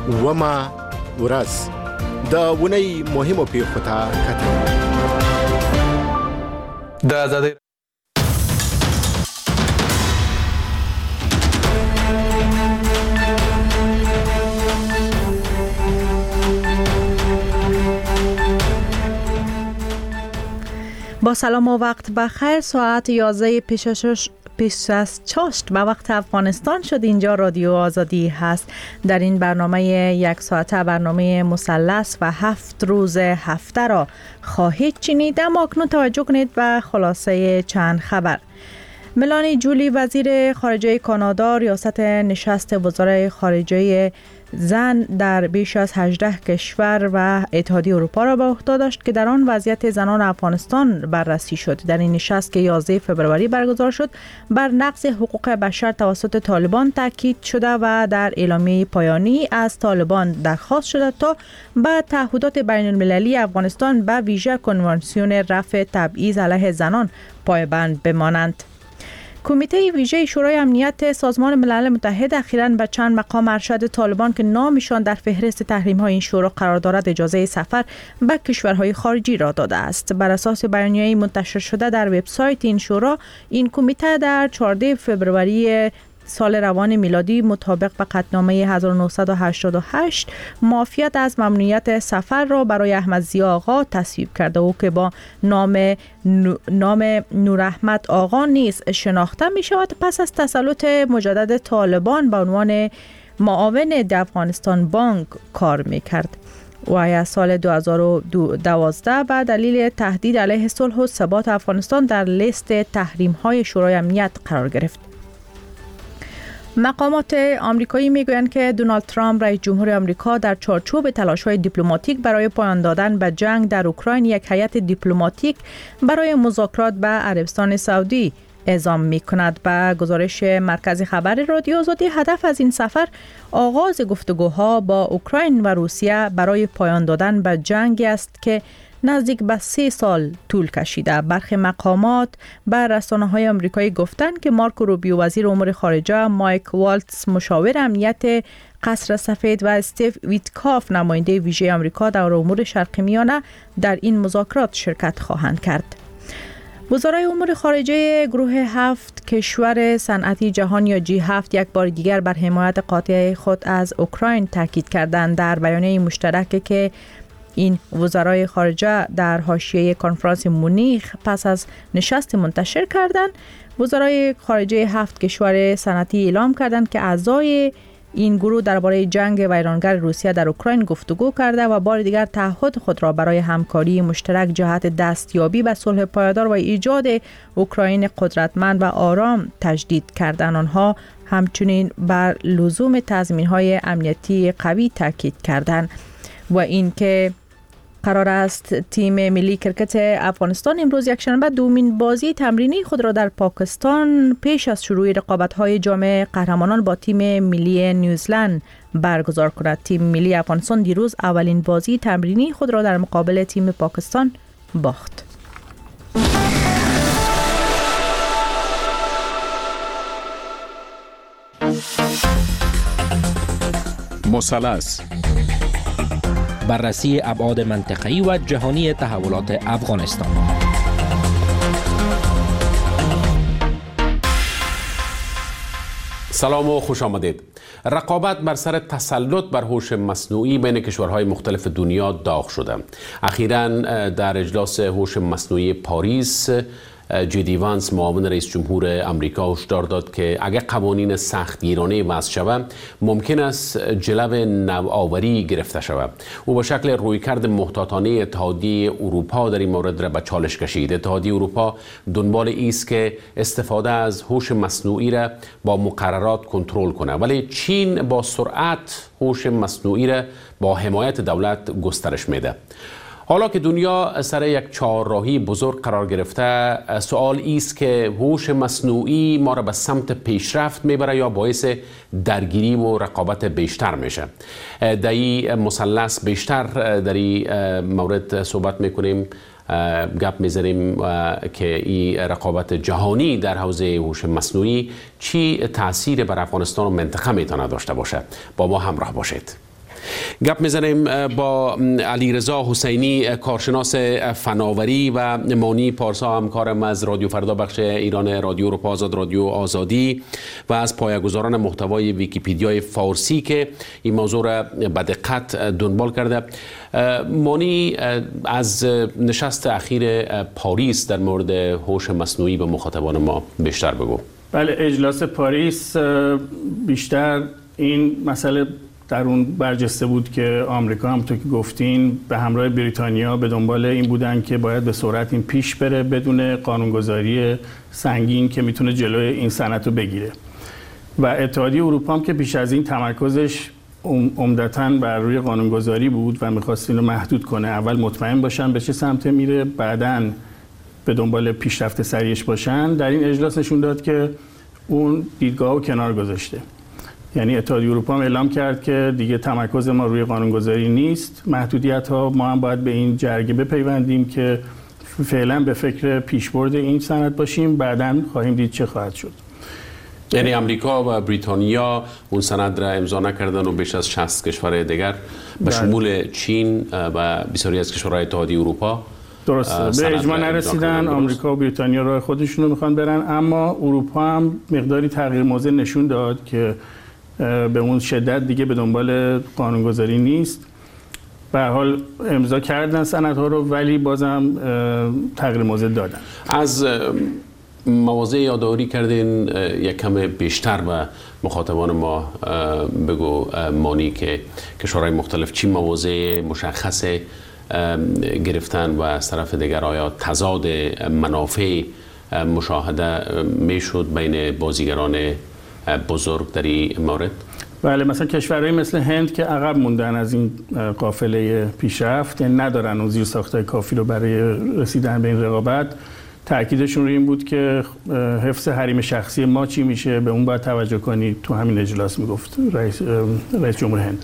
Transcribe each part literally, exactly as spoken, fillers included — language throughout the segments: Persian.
وما ورځ د ونی مهمو پیښو ته کتل. د آزادۍ با سلام و وقت بخیر. ساعت یازده پیش پیش از چاشت به وقت افغانستان شد. اینجا رادیو آزادی هست. در این برنامه یک ساعته برنامه مثلث و هفت روز هفته را خواهید شنید. اما اکنون توجه کنید به خلاصه چند خبر. ملانی جولی وزیر خارجه کانادا ریاست نشست وزرای خارجه زن در بیش از هجده کشور و اتحادیه اروپا را به عهده داشت که در آن وضعیت زنان افغانستان بررسی شد. در این نشست که یازده فوریه برگزار شد بر نقض حقوق بشر توسط طالبان تاکید شده و در اعلامیه پایانی از طالبان درخواست شده تا به تعهدات بین المللی افغانستان به ویژه کنوانسیون رفع تبعیض علیه زنان پایبند بمانند. کمیته ویژه شورای امنیت سازمان ملل متحد اخیراً به چند مقام ارشد طالبان که نامشان در فهرست تحریم‌های این شورا قرار دارد اجازه سفر به کشورهای خارجی را داده است. بر اساس بیانیه‌ای منتشر شده در وبسایت این شورا، این کمیته در چهاردهم فوریه سال روان میلادی مطابق به قطعنامه هزار و نهصد و هشتاد و هشت معافیت از ممنوعیت سفر را برای احمد ضیا آقا تصویب کرده او که با نام نام نوراحمد آقا نیز شناخته می شود. پس از تسلط مجدد طالبان به عنوان معاون در افغانستان بانک کار می کرد. وی از سال دو هزار و دوازده به دلیل تهدید علیه صلح و ثبات افغانستان در لیست تحریم های شورای امنیت قرار گرفت. مقامات آمریکایی میگویند که دونالد ترامپ رئیس جمهور آمریکا در چارچوب تلاش‌های دیپلماتیک برای پایان دادن به جنگ در اوکراین یک هیئت دیپلماتیک برای مذاکرات به عربستان سعودی اعزام می‌کند. به گزارش مرکز خبر رادیو آزادی، هدف از این سفر آغاز گفتگوها با اوکراین و روسیه برای پایان دادن به جنگ است که نزدیک به سه سال طول کشیده. برخی مقامات به رسانه‌های آمریکایی گفتند که مارکو روبیو وزیر امور خارجه، مایک والتز مشاور امنیت قصر سفید و استیو ویتکاف نماینده ویژه آمریکا در امور شرق میانه در این مذاکرات شرکت خواهند کرد. وزرای امور خارجه گروه هفت کشور صنعتی جهان یا جی هفت یک بار دیگر بر حمایت قاطع خود از اوکراین تاکید کردند. در بیانیه مشترک که این وزرای خارجه در حاشیه کنفرانس مونیخ پس از نشست منتشر کردند، وزرای خارجه هفت کشور صنعتی اعلام کردند که اعضای این گروه درباره جنگ ویرانگر روسیه در اوکراین گفتگو کرده و بار دیگر تعهد خود را برای همکاری مشترک جهت دستیابی به صلح پایدار و ایجاد اوکراین قدرتمند و آرام تجدید کردند. آنها همچنین بر لزوم تضمین‌های امنیتی قوی تاکید کردند و اینکه قرار است تیم ملی کرکت افغانستان امروز یکشنبه دومین بازی تمرینی خود را در پاکستان پیش از شروع رقابت‌های جام قهرمانان با تیم ملی نیوزلند برگزار کند. تیم ملی افغانستان دیروز اولین بازی تمرینی خود را در مقابل تیم پاکستان باخت. مثلث، بررسی ابعاد منطقه‌ای و جهانی تحولات افغانستان. سلام و خوش آمدید. رقابت بر سر تسلط بر هوش مصنوعی بین کشورهای مختلف دنیا داغ شده. اخیراً در اجلاس هوش مصنوعی پاریس، جی دی وانس معاون رئیس جمهور آمریکا هشدار داد که اگر قوانین سختگیرانه وضع شود ممکن است جلو نوآوری گرفته شود. او با شکل رویکرد محتاطانه اتحادیه اروپا در این مورد را به چالش کشید. اتحادیه اروپا دنبال است که استفاده از هوش مصنوعی را با مقررات کنترل کنه، ولی چین با سرعت هوش مصنوعی را با حمایت دولت گسترش میده. حالا که دنیا سر یک چهارراهی بزرگ قرار گرفته، سوال است که هوش مصنوعی ما را به سمت پیشرفت میبره یا باعث درگیری و رقابت بیشتر میشه. در این مثلث بیشتر در این مورد صحبت میکنیم، گپ میزنیم که این رقابت جهانی در حوزه هوش مصنوعی چی تأثیر بر افغانستان و منطقه میتونه داشته باشه. با ما همراه باشید. گپ میزنیم با علیرضا حسینی، کارشناس فناوری، و مانی پارسا، همکارم از رادیو فردا بخش ایران رادیو اروپا آزاد، رادیو آزادی، و از پایه‌گذاران محتوای ویکی‌پدیا فارسی که این موضوع را به دقت دنبال کرده. مانی، از نشست اخیر پاریس در مورد هوش مصنوعی به مخاطبان ما بیشتر بگو. بله، اجلاس پاریس بیشتر این مسئله در اون برجسته بود که آمریکا، همونطور که گفتین، به همراه بریتانیا به دنبال این بودن که باید به سرعت این پیش بره بدون قانونگذاری سنگین که میتونه جلوی این صنعت رو بگیره. و اتحادیه اروپا هم که پیش از این تمرکزش عمدتاً بر روی قانونگذاری بود و می‌خواست اینو محدود کنه، اول مطمئن باشن به چه سمت میره، بعداً به دنبال پیشرفت سریعش باشن، در این اجلاس نشون داد که اون دیدگاه رو کنار گذاشته. یعنی اتحادیه اروپا هم اعلام کرد که دیگه تمرکز ما روی قانونگذاری نیست، محدودیت‌ها، ما هم باید به این جرگه بپیوندیم که فعلا به فکر پیشبرد این صنعت باشیم، بعداً خواهیم دید چه خواهد شد. یعنی امریکا و بریتانیا اون سند را امضا نکردن و بیش از شصت کشور دیگر به شمول چین و بسیاری از کشورهای اتحادیه اروپا درسته به اجماع نرسیدن. آمریکا و بریتانیا راه خودشون رو میخوان برن، اما اروپا هم مقداری تغییر موضع نشون داد که به اون شدت دیگه به دنبال قانونگذاری نیست. به هر حال امضا کردن سندها رو، ولی بازم تغییر موضع دادن. از مواضع یادآوری کردین یک کم بیشتر به مخاطبان ما بگو مانی که کشورهای مختلف چی مواضع مشخص گرفتن و از طرف دیگر آیا تضاد منافع مشاهده میشد بین بازیگران بزرگ در این مورد؟ بله، مثلا کشورهایی مثل هند که عقب موندن از این قافله پیشرفت، یعنی ندارن اون زیرساخت‌های کافی رو برای رسیدن به این رقابت، تأکیدشون روی این بود که حفظ حریم شخصی ما چی میشه، به اون باید توجه کنید. تو همین اجلاس میگفت رئیس رئیس جمهور هند،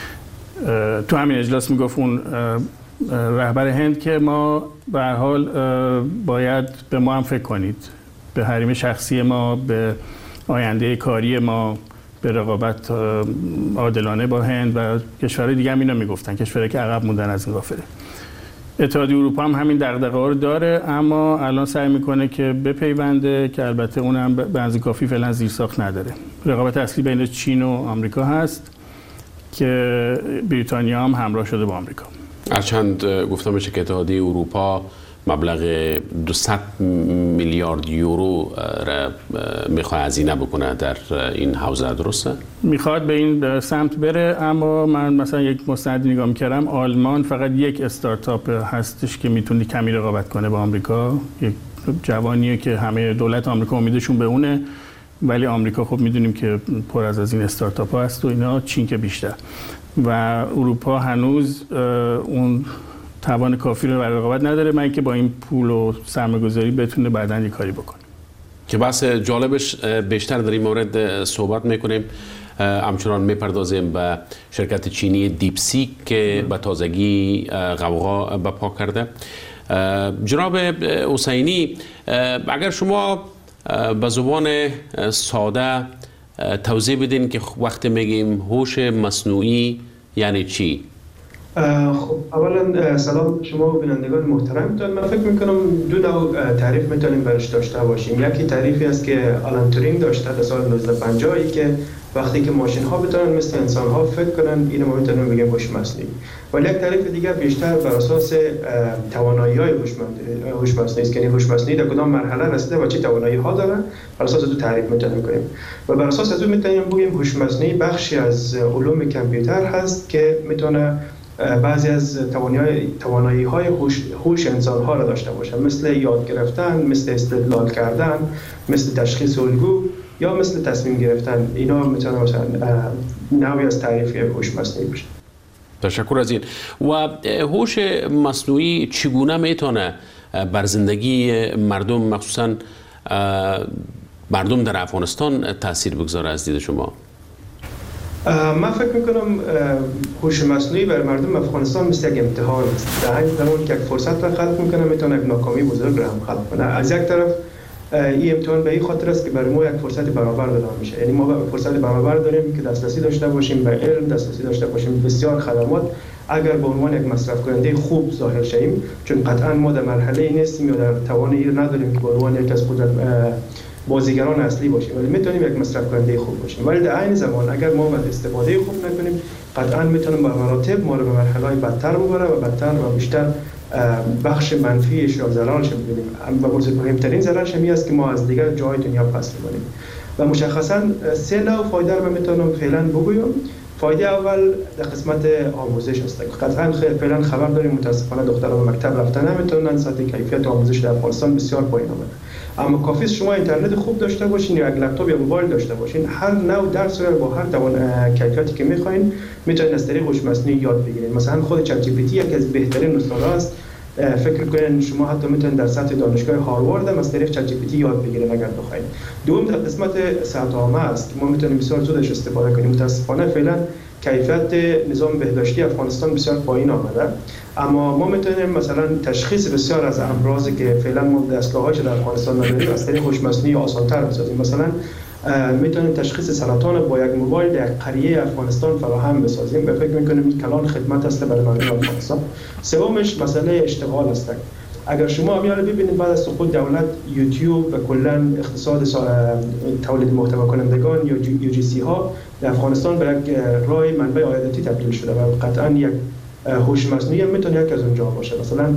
تو همین اجلاس میگفت اون رهبر هند که ما به هر حال باید به ما هم فکر کنید، به حریم شخصی ما، به آینده کاری ما، به رقابت عادلانه با هند و کشورهای دیگه هم اینا میگفتن، کشورهایی که عقب موندن از این قافله. اتحادیه اروپا هم همین دغدغه‌ها رو داره، اما الان سعی میکنه که بپیونده، که البته اونم به اندازه کافی فعلا زیرساخت نداره. رقابت اصلی بین چین و آمریکا هست که بریتانیا هم همراه شده با آمریکا. هرچند گفتم میشه که اتحادیه اروپا مبلغ دویست میلیارد یورو را میخواد هزینه بکنه در این حوزه، درسته؟ میخواد به این سمت بره، اما من مثلا یک مستند نگاه میکردم، آلمان فقط یک استارتاپ هستش که میتونه کمی رقابت کنه با آمریکا، یک جوانیه که همه دولت آمریکا امیدشون به اونه، ولی آمریکا خب میدونیم که پر از از این استارتاپ ها هست و اینا، چین که بیشتر، و اروپا هنوز اون توان کافی رو برای رقابت نداره، من که با این پول و سرمایه‌گذاری بتونه بعداً یه کاری بکنه. که بحث جالبش بیشتر در این مورد صحبت میکنیم، همچنان میپردازیم به شرکت چینی دیپسیک که به تازگی غوغا برپا کرده. جناب حسینی، اگر شما به زبان ساده توضیح بدین که وقتی میگیم هوش مصنوعی یعنی چی؟ خب اولا سلام شما و بینندگان محترمتان. من فکر میکنم دو نوع تعریف میتونیم برش داشته باشیم. یکی تعریفی است که آلن تورینگ داشته در سال نوزده پنجاه که وقتی که ماشین ها بتونن مثل انسان ها فکر کنن، اینو ما میتونیم بگیم هوش مصنوعی. ولی یک تعریف دیگر بیشتر بر اساس توانایی های هوش مصنوعی است، یعنی هوش مصنوعی در کدام مرحله رسیده و چه توانایی ها داره، بر اساس دو تعریف میتونیم کنیم. و بر اساس از اون میتونیم بگیم هوش مصنوعی بخشی از علوم کامپیوتر هست که میتونه بعضی از توانایی های هوش هوش انسان ها را داشته باشه، مثل یاد گرفتن، مثل استدلال کردن، مثل تشخیص الگو یا مثل تصمیم گرفتن. اینا میتونه مثلا نوعی از تعریف هوش مصنوعی باشه. تشکر از این. و هوش مصنوعی چگونه میتونه بر زندگی مردم، مخصوصا مردم در افغانستان، تاثیر بگذاره از دید شما؟ من فکر میکنم هوش مصنوعی برای مردم افغانستان مثل یک امتحان است. در همین زمان که یک فرصت را خلق میکنه، میتونه یک ناکامی بزرگ را هم خلق کنه. از یک طرف این امتحان به این خاطر است که برای ما یک فرصت برابر داده میشه. یعنی ما فرصت برابر داریم که دسترسی داشته باشیم به علم، دسترسی داشته باشیم بسیار خدمات. اگر به عنوان یک مصرف کننده خوب ظاهر شیم، چون قطعا ما در مرحله نیستیم یا در توان این نداریم که به عنوان یک از قدرت بازیگران اصلی باشیم، ولی میتونیم یک مصرف کننده خوب باشیم. ولی در عین زمان اگر ما استفاده خوب نکنیم، قطعا میتونیم به مراتب ما رو به مرحله بدتر ببره و بدتر و بیشتر بخش منفیش یا ضررش ببینیم. و مهمترین ضررش این است که ما از دیگر جای دنیا پس می‌مانیم. و مشخصا سه نوع فایده رو میتونم فعلا بگویم. فایده اول در قسمت آموزش است. قطعا فعلا خبر داریم متاسفانه دختران به مکتب رفتن نمیتونن، سطح کیفیت آموزش در افغانستان بسیار پایین آمده. اما کافی شما اینترنت خوب داشته باشین یا یک لپتاپ یا موبایل داشته باشین، هر نوع درس رو با هر توان کیفیتی که میخواین میتونین از طریق هوش مصنوعی یاد بگیرید. مثلا خود چت جی پی تی یکی از بهترین نسخه‌ها است. فکر کنین شما حتی میتونید در سطح دانشگاه هاروارد از طریق چت جی پی تی یاد بگیرید اگر بخواید. دوم در قسمت صحت عامه است که ما میتونیم بسیار زودش استفاده کنیم. متاسفانه فعلا کیفیت نظام بهداشتی افغانستان بسیار پایین آمده، اما ما میتونیم مثلا تشخیص بسیار از امراضی که فعلا ما دستگاه‌هاش در افغانستان نداریم از طریق هوش مصنوعی آسان‌تر بسازیم. مثلا میتونیم تشخیص سرطان با یک موبایل در قریه افغانستان فراهم بسازیم و فکر میکنیم این کلان خدمت است برای مردم افغانستان. سومش مسئله اشتغال است. اگر شما میاره ببینید بعد از سقوط دولت یوتیوب و کلا اقتصاد تولید محتوا کنندگان یا یو جی سی ها در افغانستان به یک راه منبع عایداتی تبدیل شده و قطعا یک هوش مصنوعی هم میتونه یک از اونجا باشه. مثلا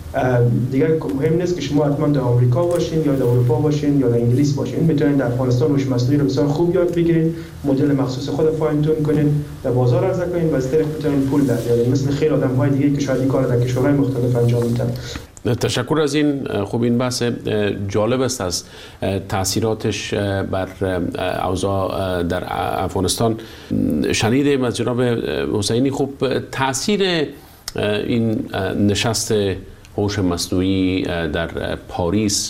دیگه مهم نیست که شما حتما در آمریکا باشین یا در اروپا باشین یا در انگلیس باشین، میتونید در افغانستان هوش مصنوعی رو بسیار خوب یاد بگیرید، مدل مخصوص خود فاین تون کنید، در بازار عرضه کنید و از طریق بتونید پول در بیارید، مثل خیلی آدم‌های دیگه که شاید این کار در کشورهای مختلف انجام میدن. تشکر از این. خوب این بحث جالب است از تاثیراتش بر اوضاع در افغانستان شنیدیم از جناب حسینی. خوب تاثیر این نشست هوش مصنوعی در پاریس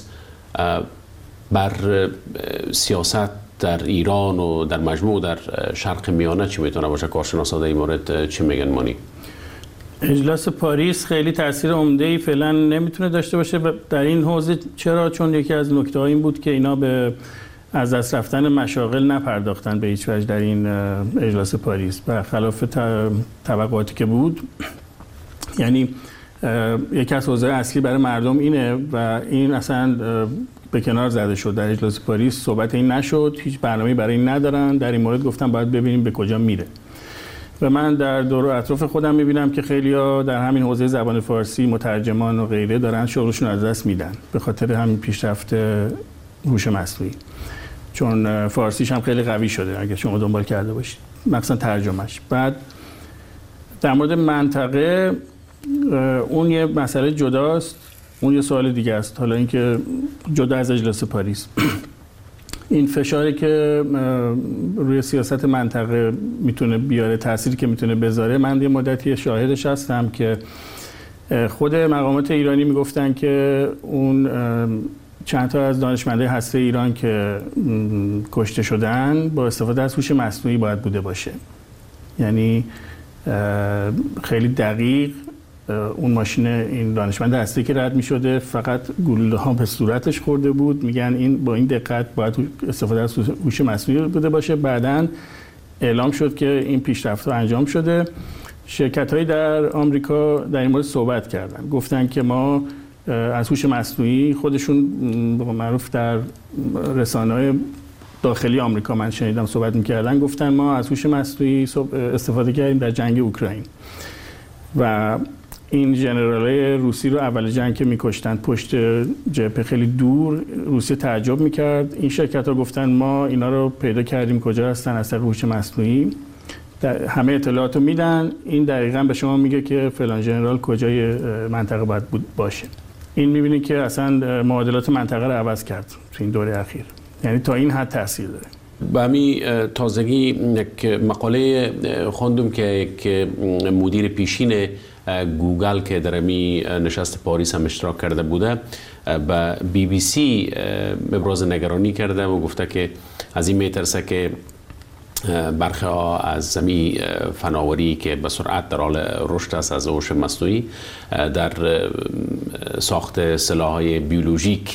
بر سیاست در ایران و در مجموع در شرق میانه چی میتونه باشه؟ کارشناسان در این مورد چی میگن مانی؟ اجلاس پاریس خیلی تاثیر عمده‌ای فعلا نمیتونه داشته باشه در این حوزه. چرا؟ چون یکی از نکته‌ها این بود که اینا به از دست رفتن مشاغل نپرداختن به هیچ وجه در این اجلاس پاریس، برخلاف توقعاتی که بود. یعنی یکی از حوزه اصلی برای مردم اینه و این اصلا به کنار زده شد. در اجلاس پاریس صحبت این نشد، هیچ برنامه‌ای برای این ندارن. در این مورد گفتم باید ببینیم به کجا میره. و من در دور و اطراف خودم میبینم که خیلی‌ها در همین حوزه زبان فارسی، مترجمان و غیره دارن شغلشون از دست میدن به خاطر همین پیشرفت هوش مصنوعی، چون فارسیش هم خیلی قوی شده اگه شما دنبال کرده باشید، مثلا ترجمهش. بعد در مورد منطقه اون یه مسئله جداست، اون یه سوال دیگه است. حالا اینکه جدا از اجلاس پاریس این فشاری که روی سیاست منطقه میتونه بیاره، تأثیری که میتونه بذاره، من یه مدتی شاهدش هستم که خود مقامات ایرانی میگفتن که اون چند تا از دانشمندای هسته ایران که کشته شدن با استفاده از هوش مصنوعی باید بوده باشه. یعنی خیلی دقیق اون ماشین این دانشمند هسته که رد می شده فقط گلوله ها به صورتش خورده بود، میگن این با این دقت باید استفاده از هوش مصنوعی بوده باشه. بعداً اعلام شد که این پیشرفت ها انجام شده. شرکت هایی در آمریکا در این مورد صحبت کردن، گفتن که ما از هوش مصنوعی، خودشون معروف در رسانه‌های داخلی آمریکا من شنیدم صحبت می‌کردن، گفتن ما از هوش مصنوعی استفاده کردیم در جنگ اوکراین و این ژنرالای روسی رو اول جنگ که می‌کشتن پشت جبهه خیلی دور، روسیه تعجب می‌کرد. این شرکت‌ها گفتن ما اینا رو پیدا کردیم کجا هستن از طریق هوش مصنوعی، همه اطلاعاتو میدن. این دقیقاً به شما میگه که فلان ژنرال کجای منطقه باید باشه. این می‌بینید که اصلا معادلات منطقه رو عوض کرد تو این دوره اخیر، یعنی تا این حد تاثیر داره. به همین تازگی یک مقاله خوندم که یک مدیر پیشین گوگل که در می نشست پاریس هم اشتراک کرده بوده به بی بی سی ابراز نگرانی کرده و گفته که از این میترسه که برخی ها از زمین فناوری که به سرعت در حال رشد است از هوش مصنوعی در ساخت سلاح‌های بیولوژیک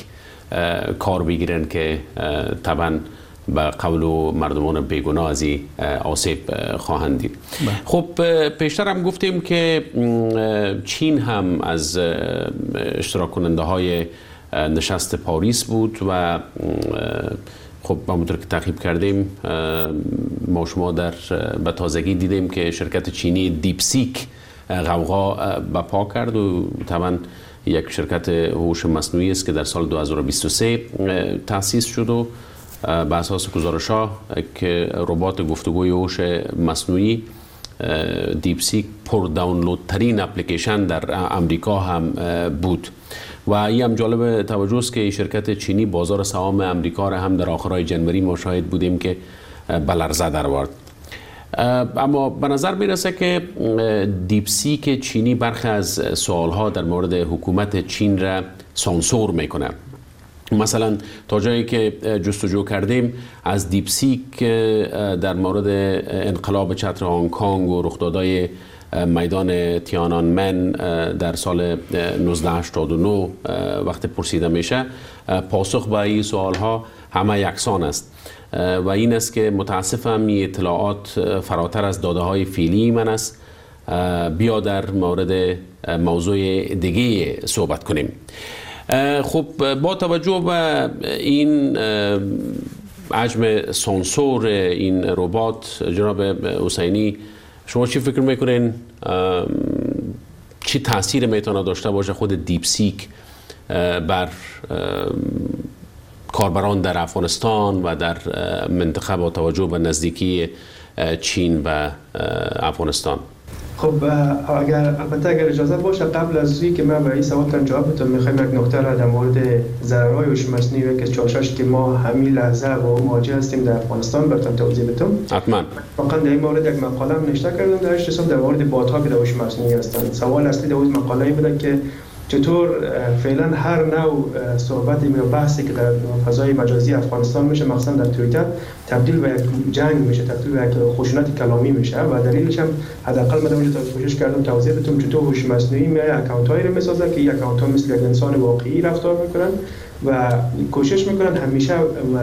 کار بگیرن که طبعا به قول و مردمان بیگناه از این آسیب خواهند دید. خب پیشتر هم گفتیم که چین هم از اشتراک کننده های نشست پاریس بود و خب همونطور که تعقیب کردیم ما شما در به تازگی دیدیم که شرکت چینی دیپسیک غوغا بپا کرد و طبعا یک شرکت هوش مصنوعی است که در سال دو هزار و بیست و سه تأسیس شد و به اساس گزارش‌ها که ربات گفتگوی هوش مصنوعی دیپسیک پر دانلود ترین اپلیکیشن در امریکا هم بود و این هم جالب توجه است که شرکت چینی بازار سهام امریکا را هم در آخرهای جنوری ما شاهد بودیم که به لرزه در آورد. اما به نظر میرسه که دیپسیک چینی برخی از سوالها در مورد حکومت چین را سانسور میکنه. مثلا تا جایی که جستجو کردیم از دیپسیک در مورد انقلاب چتر هنگ کنگ و رخدادهای میدان تیانانمن در سال نوزده هشتاد و نه وقت پرسیده میشه پاسخ به این سوال ها همه یکسان است و این است که متاسفم این اطلاعات فراتر از داده های فعلی من است. بیا در مورد موضوع دیگه صحبت کنیم. خب با توجه به این حجم سانسور این ربات جناب حسینی شما چی فکر میکنین چی تاثیر میتونه داشته باشه خود دیپسیک بر کاربران در افغانستان و در منطقه با توجه به نزدیکی چین به افغانستان؟ خب اگر البته اگر اجازه باشه قبل از اینکه من به این سوال جواب بدم میخوایم یک نکته را در مورد ضررهای هوش مصنوعی که چالشش که ما همین لحظه با مواجه هستیم در افغانستان براتون توضیح بدم. حتما. واقعا در این مورد یک مقاله هم نوشته کردم در اشتباه در مورد بات‌ها که در هوش مصنوعی هستند. سوال اصلی در اون مقاله بوده که چطور فعلا هر نوع صحبتی و بحثی که در فضای مجازی افغانستان میشه مخصوصا در توییتر تبدیل به یک جنگ میشه، تبدیل به یک خشونت کلامی میشه و دلیلش هم حداقل من اونجا کوشش کردم توضیح بدم چطور هوش مصنوعی میاد اکانت هایی رو میسازه که یک اکانت ها مثل یک انسان واقعی رفتار میکنن و کوشش میکنن همیشه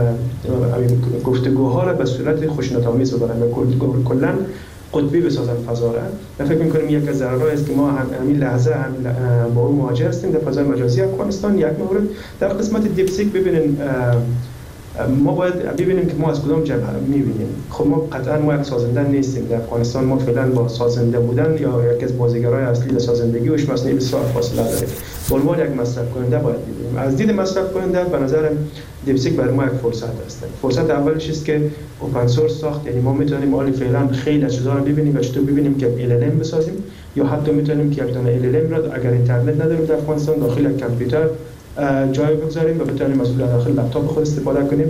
گفتگوها را به صورت خشونت آمیز ببرن و کلا قطبی بسازن فضا را. من فکر می‌کنم یک از ضررهایی است که ما همین لحظه هم با اون مواجه هستیم در فضای مجازی افغانستان. یک مورد در قسمت دیپسیک ببینین ما باید ببینیم که ما از کدام جبهه می‌بینیم. خب ما قطعا ما یک سازنده نیستیم در افغانستان. ما فعلا با سازنده بودن یا یک از بازیگرای اصلی در سازندگی هوش مصنوعی بسیار فاصله داریم. به عنوان یک مصرف کننده باید ببینیم. از دید مصرف کننده به نظر دیپسیک برای ما یک فرصت است. فرصت اولش است که اوپن سورس ساخت، یعنی ما میتونیم حالا فعلا خیلی از چیزا رو ببینیم و چطور ببینیم که ال ال ام بسازیم یا حتی میتونیم که یک دونه ال ال ام را اگر اینترنت نداریم در افغانستان داخل یک کامپیوتر جای بگذاریم و بتونیم از داخل لپتاپ خود استفاده کنیم.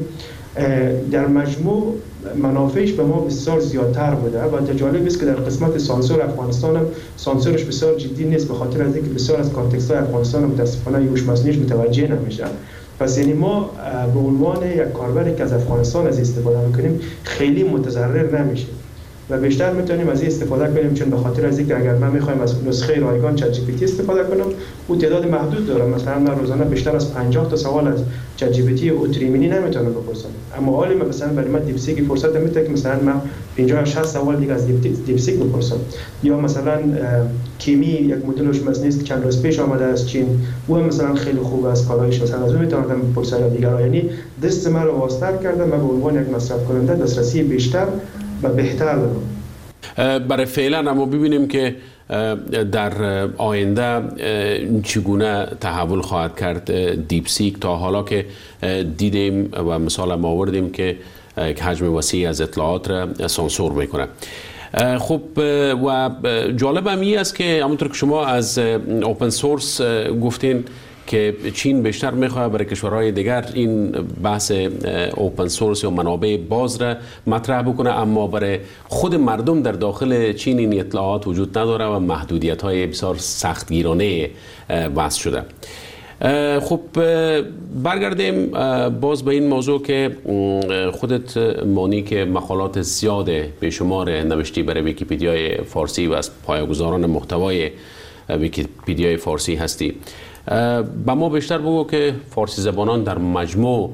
در مجموع منافعش به ما بسیار زیادتر بوده و جالب است که در قسمت سانسور افغانستان هم سانسورش بسیار جدی نیست به خاطر از اینکه بسیار از کانتکست های افغانستان متاسفانه هوش مصنوعی متوجه نمیشه. پس یعنی ما به عنوان یک کاربری که از افغانستان از استفاده میکنیم خیلی متضرر نمیشیم و بیشتر میتونیم از این استفاده کنیم، چون به خاطر از اینکه اگر من میخوایم از نسخه رایگان چت جی پی تی استفاده کنم او تعداد محدود داره. مثلا من روزانه بیشتر از پنجاه تا سوال از چت جی پی تی او تریمینی نمیتونم بپرسم، اما حالی مثلا برای من دیپسیک فرصت میده که مثلا من پنجاه تا شصت سوال دیگه از دیپسیک بپرسم. یا مثلا کیمی یک مدل هوش مصنوعی است که چند روز پیش آمده از چین، او مثلا خیلی خوب است، کارایش مثلا از اون میتونم بپرسم دیگه. یعنی دست من رو واسطه کردم من به عنوان یک مصرف کننده دسترسی بیشتر و بهتر دارم. برای فعلا اما ببینیم که در آینده چگونه تحول خواهد کرد دیپسیک. تا حالا که دیدیم و مثال ما آوردیم که حجم وسیع از اطلاعات را سانسور میکنه. خب و جالب هم این است که همونطور که شما از اوپن سورس گفتین که چین بیشتر میخواد برای کشورهای دیگر این بحث اوپن سورس یا منابع باز را مطرح بکنه، اما برای خود مردم در داخل چین این اطلاعات وجود نداره و محدودیت های بسیار سختگیرانه وضع شده. خب برگردیم باز به این موضوع که خودت مانی که مقالات زیاد به شمار نوشتی برای ویکی‌پدیای فارسی و از پایه‌گذاران محتوای ویکی‌پدیای فارسی هستی. با ما بیشتر بگو که فارسی زبانان در مجموع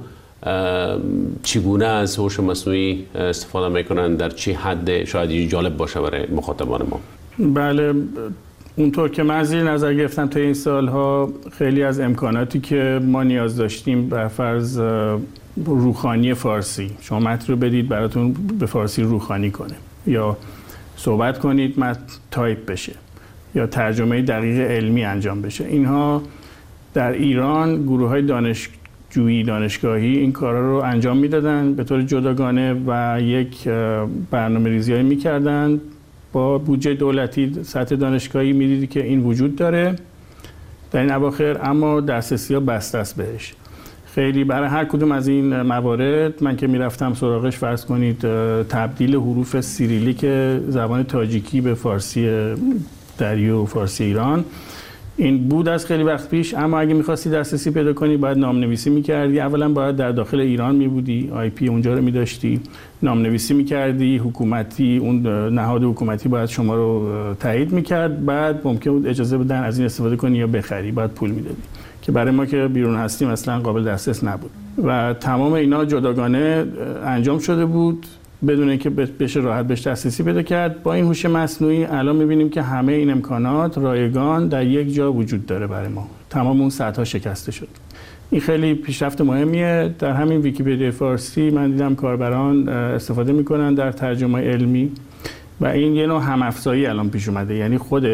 چگونه از هوش مصنوعی استفاده میکنن، در چه حد شاید جالب باشه برای مخاطبان ما. بله، اونطور که من زیر نظر گرفتم تا این سالها خیلی از امکاناتی که ما نیاز داشتیم، بر فرض روخانی فارسی، شما متن رو بدید براتون به فارسی روخانی کنه، یا صحبت کنید متن تایپ بشه، یا ترجمه دقیق علمی انجام بشه، اینها در ایران گروه های دانشجویی دانشگاهی این کارا رو انجام میدادن به طور جداگانه و یک برنامه ریزی هایی میکردن با بودجه دولتی. سطح دانشگاهی میدیدی که این وجود داره در این اواخر، اما دسترسی ها بسته است بهش. خیلی برای هر کدوم از این موارد من که میرفتم سراغش، فرض کنید تبدیل حروف سیریلیک زبان تاجیکی به فارسی دری و فارسی ایران، این بود از خیلی وقت پیش. اما اگه می‌خواستی دسترسی پیدا کنی باید نامنویسی می‌کردی. اولا باید در داخل ایران می‌بودی، آی پی اونجا رو می‌داشتی، نامنویسی می‌کردی، حکومتی، اون نهاد حکومتی باید شما رو تایید می‌کرد، بعد ممکن بود اجازه بدن از این استفاده کنی یا بخری، باید پول می‌دادی، که برای ما که بیرون هستیم اصلا قابل دسترس نبود. و تمام اینا جداگانه انجام شده بود بدون اینکه بشه راحت بهش دسترسی پیدا کرد. با این هوش مصنوعی الان می‌بینیم که همه این امکانات رایگان در یک جا وجود داره برای ما. تمام اون سطح‌ها شکسته شد. این خیلی پیشرفت مهمیه. در همین ویکی‌پدیا فارسی من دیدم کاربران استفاده می‌کنن در ترجمه علمی و این یه نوع هم‌افزایی الان پیش اومده. یعنی خود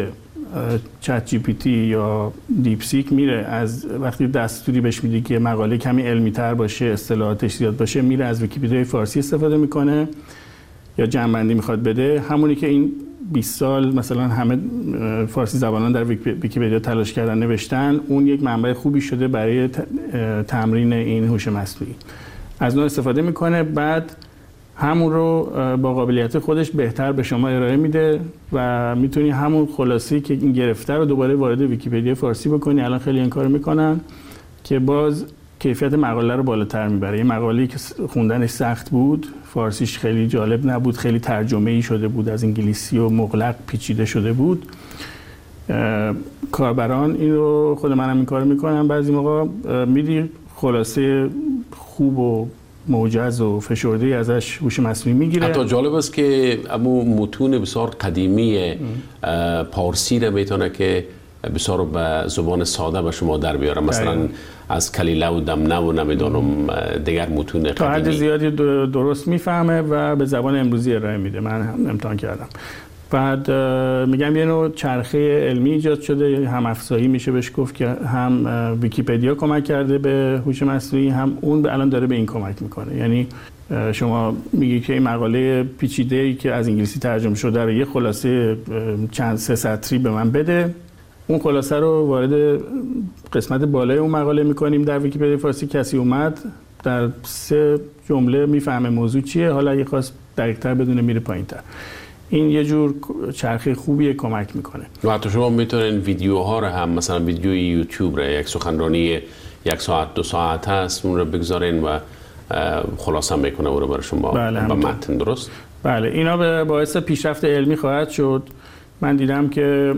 چت جی پی تی یا دیپ سیک میره از وقتی دستوری بهش میدی که مقاله کمی علمی تر باشه، اصطلاحاتش زیاد باشه، میره از ویکی‌پدیا فارسی استفاده میکنه یا جمع‌بندی میخواد بده. همونی که این بیست سال مثلا همه فارسی زبانان در ویکی‌پدیا تلاش کردن نوشتن، اون یک منبع خوبی شده برای تمرین این هوش مصنوعی. از اون استفاده میکنه، بعد همون رو با قابلیت خودش بهتر به شما ارائه میده و میتونی همون خلاصی که این گرفته رو دوباره وارد ویکی‌پدیا فارسی بکنی. الان خیلی این کارو میکنن که باز کیفیت مقاله رو بالاتر میبره. یه مقاله‌ای که خوندنش سخت بود، فارسیش خیلی جالب نبود، خیلی ترجمه‌ای شده بود از انگلیسی و مغلق پیچیده شده بود، کاربران این رو، خود منم این کارو میکنم بعضی موقع، میدی خلاصه خوب و موجز و فشرده ازش هوش مصنوعی میگیره. حتی جالب است که امو متون بسیار قدیمی پارسی رو میتونه که بسیار به زبان ساده به شما در بیاره، مثلا داید. از کلیله و دمنه و نمیدانم دیگر متون قدیمی تا حد زیادی درست میفهمه و به زبان امروزی ارائه میده. من هم امتحان کردم. بعد میگم یه نوع چرخه علمی ایجاد شده، هم افزایی میشه بهش گفت که هم ویکی‌پدیا کمک کرده به هوش مصنوعی، هم اون الان داره به این کمک میکنه. یعنی شما میگی که این مقاله پیچیده‌ای که از انگلیسی ترجمه شده رو یه خلاصه چند سه سطری به من بده، اون خلاصه رو وارد قسمت بالای اون مقاله میکنیم در ویکی‌پدیا فارسی. کسی اومد در سه جمله میفهمه موضوع چیه، حالا اگه خواست دقیق‌تر بدونه میره پایین‌تر. این یه جور چرخه خوبیه، کمک میکنه. و حتی شما میتونین ویدیوها رو هم، مثلا ویدیوی یوتیوب رو، یک سخنرانی یک ساعت دو ساعت هست، اون رو بگذارین و خلاصه میکنه اون رو برای شما بله با متن. درست؟ بله، اینا باعث پیشرفت علمی خواهد شد. من دیدم که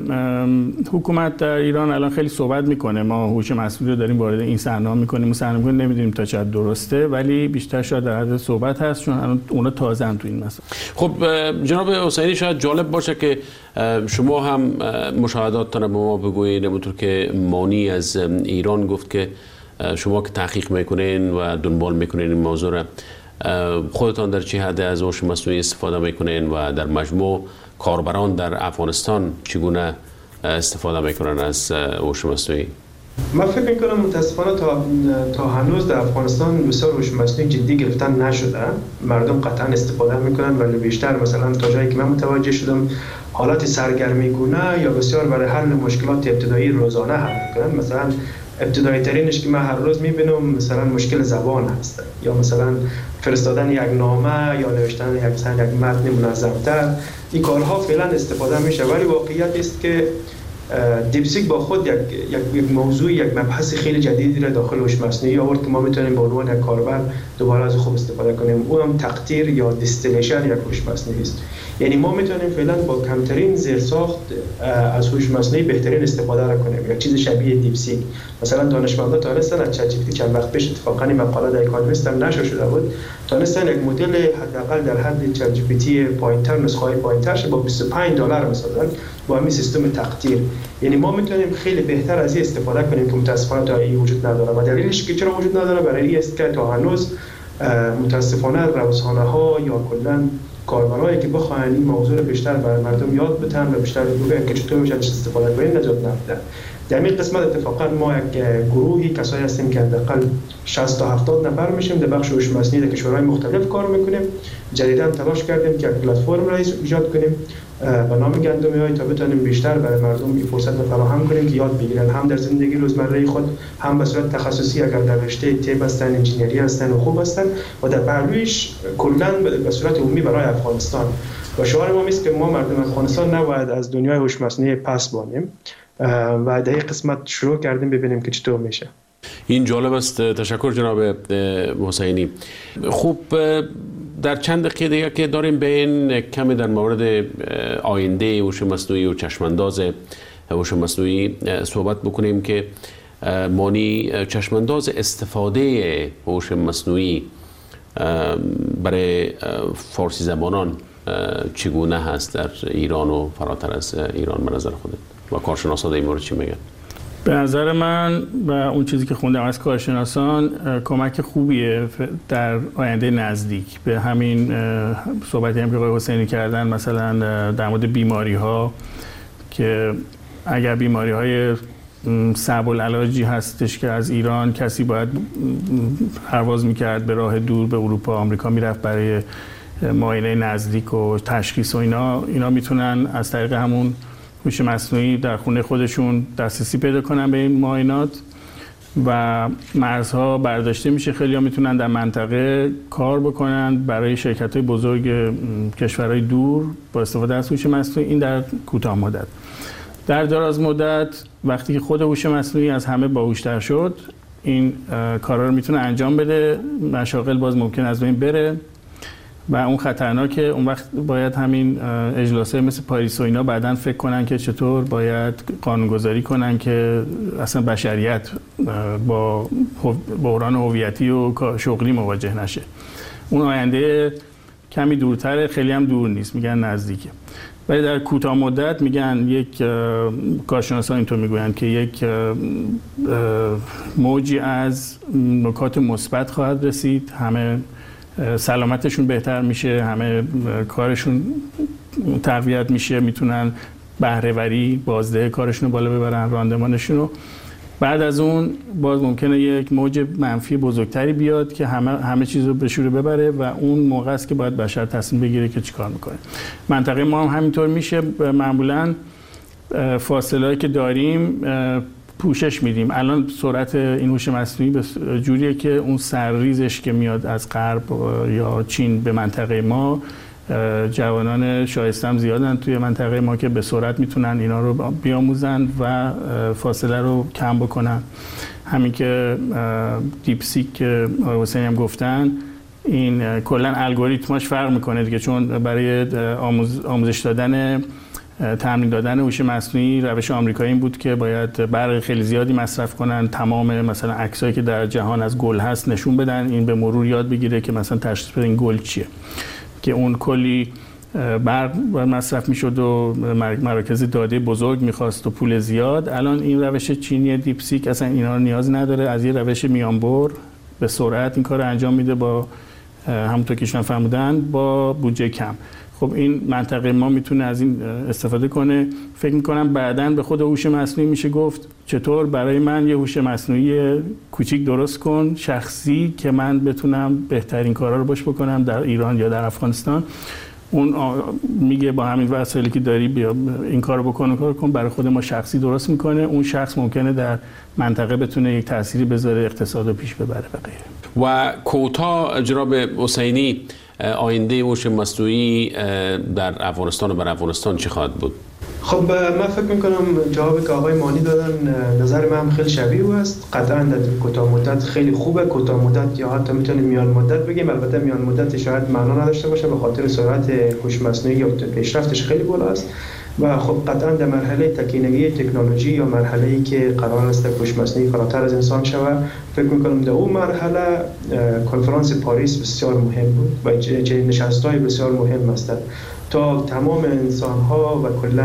حکومت در ایران الان خیلی صحبت میکنه، ما هوش مصنوعی رو داریم وارد این صحنه میکنیم، اون صحنه میکنیم، نمیدونیم تا چقدر درسته، ولی بیشتر شاید در حد صحبت هست، چون الان اونا تازه‌ان تو این مسئله. خب جناب حسینی، شاید جالب باشه که شما هم مشاهداتتون رو به ما بگویید، همونطور که مانی از ایران گفت که شما که تحقیق میکنین و دنبال میکنین این موضوع رو، خودتان در چه حد از هوش مصنوعی استفاده میکنین و در مجموع کاربران در افغانستان چگونه استفاده میکنن از هوش مصنوعی؟ من فکر میکنم متاسفانه تا تا هنوز در افغانستان بسیار هوش مصنوعی جدی گرفتن نشده. مردم قطعا استفاده میکنن، ولی بیشتر مثلا تا جایی که من متوجه شدم حالات سرگرمیگونه یا بسیار برای حل مشکلات ابتدایی روزانه حل میکنن. مثلا ابتدایی ترینش که من هر روز میبینم مثلا مشکل زبان هست، یا مثلا فرستادن یک نامه یا نوشتن یک مثلا یک متن منظم‌تر. این کارها فعلا استفاده میشه، ولی واقعیت است که دیپسیک با خود یک یک موضوع یک مبحث خیلی جدیدی را داخل هوش مصنوعی آورد که ما میتونیم به عنوان یک کاربر دوباره از خوب استفاده کنیم. اونم تقطیر یا دیستیلیشن یک هوش مصنوعی است. یعنی ما میتونیم فعلا با کمترین زیرساخت از هوش مصنوعی بهترین استفاده را کنیم. یک چیز شبیه دیپسیک. مثلا دانشمندا تونستن از چت جی پی تی چند وقت پیش اتفاقا این مقاله در اکانومیست هم نشر شده بود، تونستن یک مدل حداقل در حد چت جی پی تی پایینتر، نسخه‌های پایینترش با بیست و پنج دلار مثلا با همین سیستم تقطیر. یعنی ما میتونیم خیلی بهتر از این استفاده کنیم که متاسفانه تا این وجود نداره. و دلیلش که چرا وجود نداره برای این است که تا هنوز متاسفانه رسانه‌ها یا کلا کاربرایی که بخواهند این موضوع رو بیشتر برای مردم یاد بدن و بیشتر بگن که چطور میشه استفاده کنیم نجات نمیدن. در این قسمت اتفاقا ما یک گروهی کسایی هستیم که حداقل شصت تا هفتاد نفر میشیم در بخش هوش مصنوعی در کشورهای مختلف کار میکنیم. جدیدا تلاش کردیم که یک پلتفرم را ایجاد کنیم به نام گندمیای تا بتونیم بیشتر برای مردم این فرصت رو فراهم کنیم که یاد بگیرن، هم در زندگی روزمره خود، هم به صورت تخصصی اگر در رشته طب هستن، انجینری هستن و خوب هستن، و در پهلویش کلا به صورت عمومی برای افغانستان. و شعار ما است که ما مردم افغانستان نباید از دنیای هوش مصنوعی پس بانیم و در این قسمت شروع کردیم ببینیم که چطور میشه. این جالب است. تشکر جناب حسینی. خوب، در چند دقیقه دیگه که داریم به این کمی در مورد آینده هوش مصنوعی و چشمانداز هوش مصنوعی صحبت بکنیم که مانی چشمانداز استفاده هوش مصنوعی برای فارسی زبانان چگونه هست در ایران و فراتر از ایران به نظر خودت و کارشناسا در این مورد چی میگن؟ به نظر من و اون چیزی که خوندم از کارشناسان کمک خوبیه در آینده نزدیک به همین صحبتی هم که آقای حسینی کردن، مثلا در مورد بیماری ها که اگر بیماری های صعب العلاجی هستش که از ایران کسی باید پرواز میکرد به راه دور به اروپا آمریکا میرفت برای معاینه نزدیک و تشخیص و اینا اینا میتونن از طریق همون هوش مصنوعی در خونه خودشون دسترسی پیدا کنن به این معاینات و مرزها برداشته میشه. خیلی ها میتونن در منطقه کار بکنن برای شرکت‌های بزرگ کشورهای دور با استفاده از هوش مصنوعی. این در کوتاه مدت. در دراز مدت وقتی که خود هوش مصنوعی از همه باهوش‌تر شد، این کارا رو میتونه انجام بده، مشاغل باز ممکن از بین بره و اون خطرناکه. اون وقت باید همین اجلاس‌های مثل پاریس و اینا بعداً فکر کنن که چطور باید قانونگذاری کنن که اصلا بشریت با بحران هویتی و شغلی مواجه نشه. اون آینده کمی دورتره، خیلی هم دور نیست، میگن نزدیکه. ولی در کوتاه مدت میگن یک کارشناسان اینطور میگویند که یک موجی از نکات مثبت خواهد رسید، همه سلامتشون بهتر میشه، همه کارشون تقویت میشه، میتونن بهره وری بازده کارشون رو بالا ببرن، راندمانشون رو. بعد از اون باز ممکنه یک موج منفی بزرگتری بیاد که همه همه چیز رو به شوره ببره و اون موقع است که باید بشر تصمیم بگیره که چیکار میکنه. منطقه ما هم همینطور میشه. معمولا فاصله‌ای که داریم پوشش میدیم. الان سرعت این هوش مصنوعی به جوریه که اون سرریزش که میاد از غرب یا چین به منطقه ما، جوانان شایسته هم زیادن توی منطقه ما که به سرعت میتونن اینا رو بیاموزن و فاصله رو کم بکنن. همین که دیپسیک که آقای حسینی هم گفتن، این کلا الگوریتماش فرق میکنه دیگه، چون برای آموز، آموزش دادن تمرین دادن هوش مصنوعی روش آمریکایی این بود که باید برق خیلی زیادی مصرف کنن، تمام مثلا عکسایی که در جهان از گل هست نشون بدن، این به مرور یاد بگیره که مثلا تشخیص بده این گل چیه، که اون کلی برق مصرف میشد و مراکز داده بزرگ میخواست و پول زیاد. الان این روش چینی دیپسیک اصلا اینا رو نیاز نداره، از یه روش میانبر به سرعت این کار رو انجام میده با همونطور که شما فرمودن با بودجه کم. خب این منطقه ما میتونه از این استفاده کنه. فکر میکنم بعداً به خود هوش مصنوعی میشه گفت چطور برای من یه هوش مصنوعی کوچیک درست کن شخصی که من بتونم بهترین کارا رو باش بکنم در ایران یا در افغانستان. اون میگه با همین وسایلی که داری بیا این کارو بکن، کار کن، برای خود ما شخصی درست میکنه. اون شخص ممکنه در منطقه بتونه یک تأثیری بذاره، اقتصاد رو پیش ببره و غیره. و کوتاه جناب حسینی، آینده هوش مصنوعی در افغانستان و بر افغانستان چی خواهد بود؟ خب من فکر میکنم جوابی که آقای مانی دادن نظر من خیلی شبیه است. قطعا در کوتاه مدت خیلی خوبه، کوتاه مدت یا حتی میتونیم میان مدت بگیم. البته میان مدت شاید معنا نداشته باشه به خاطر سرعت هوش مصنوعی یا پیشرفتش خیلی بالا است و خب قطعا در مرحله تکینگی تکنولوژی یا مرحله‌ای که قرار است هوش مصنوعی فراتر از انسان شود، فکر میکنم در اون مرحله کنفرانس پاریس بسیار مهم بود و چه نشست‌های بسیار مهم است تا تمام انسان‌ها و کلاً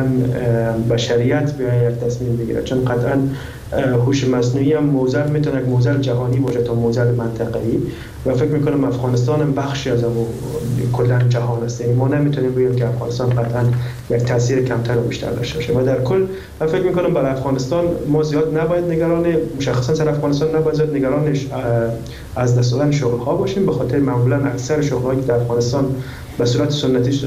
بشریت به یک تصمیم بگیرد، چون قطعاً هوش مصنوعی هم موزل میتونه یک موزل جهانی باشه تا موزل منطقه‌ای و فکر میکنم افغانستان هم بخشی از اون کلاً جهان است. یعنی ما نمیتونیم بگیم که افغانستان قطعاً یک تاثیر کمتر و بیشتر داشته باشه و در کل من فکر میکنم برای افغانستان ما زیاد نباید نگران، مشخصاً سر افغانستان نباید زیاد نگران از دست دادن شغل‌ها باشیم، به خاطر معمولاً اکثر شغل‌هایی که در افغانستان به صورت سنتی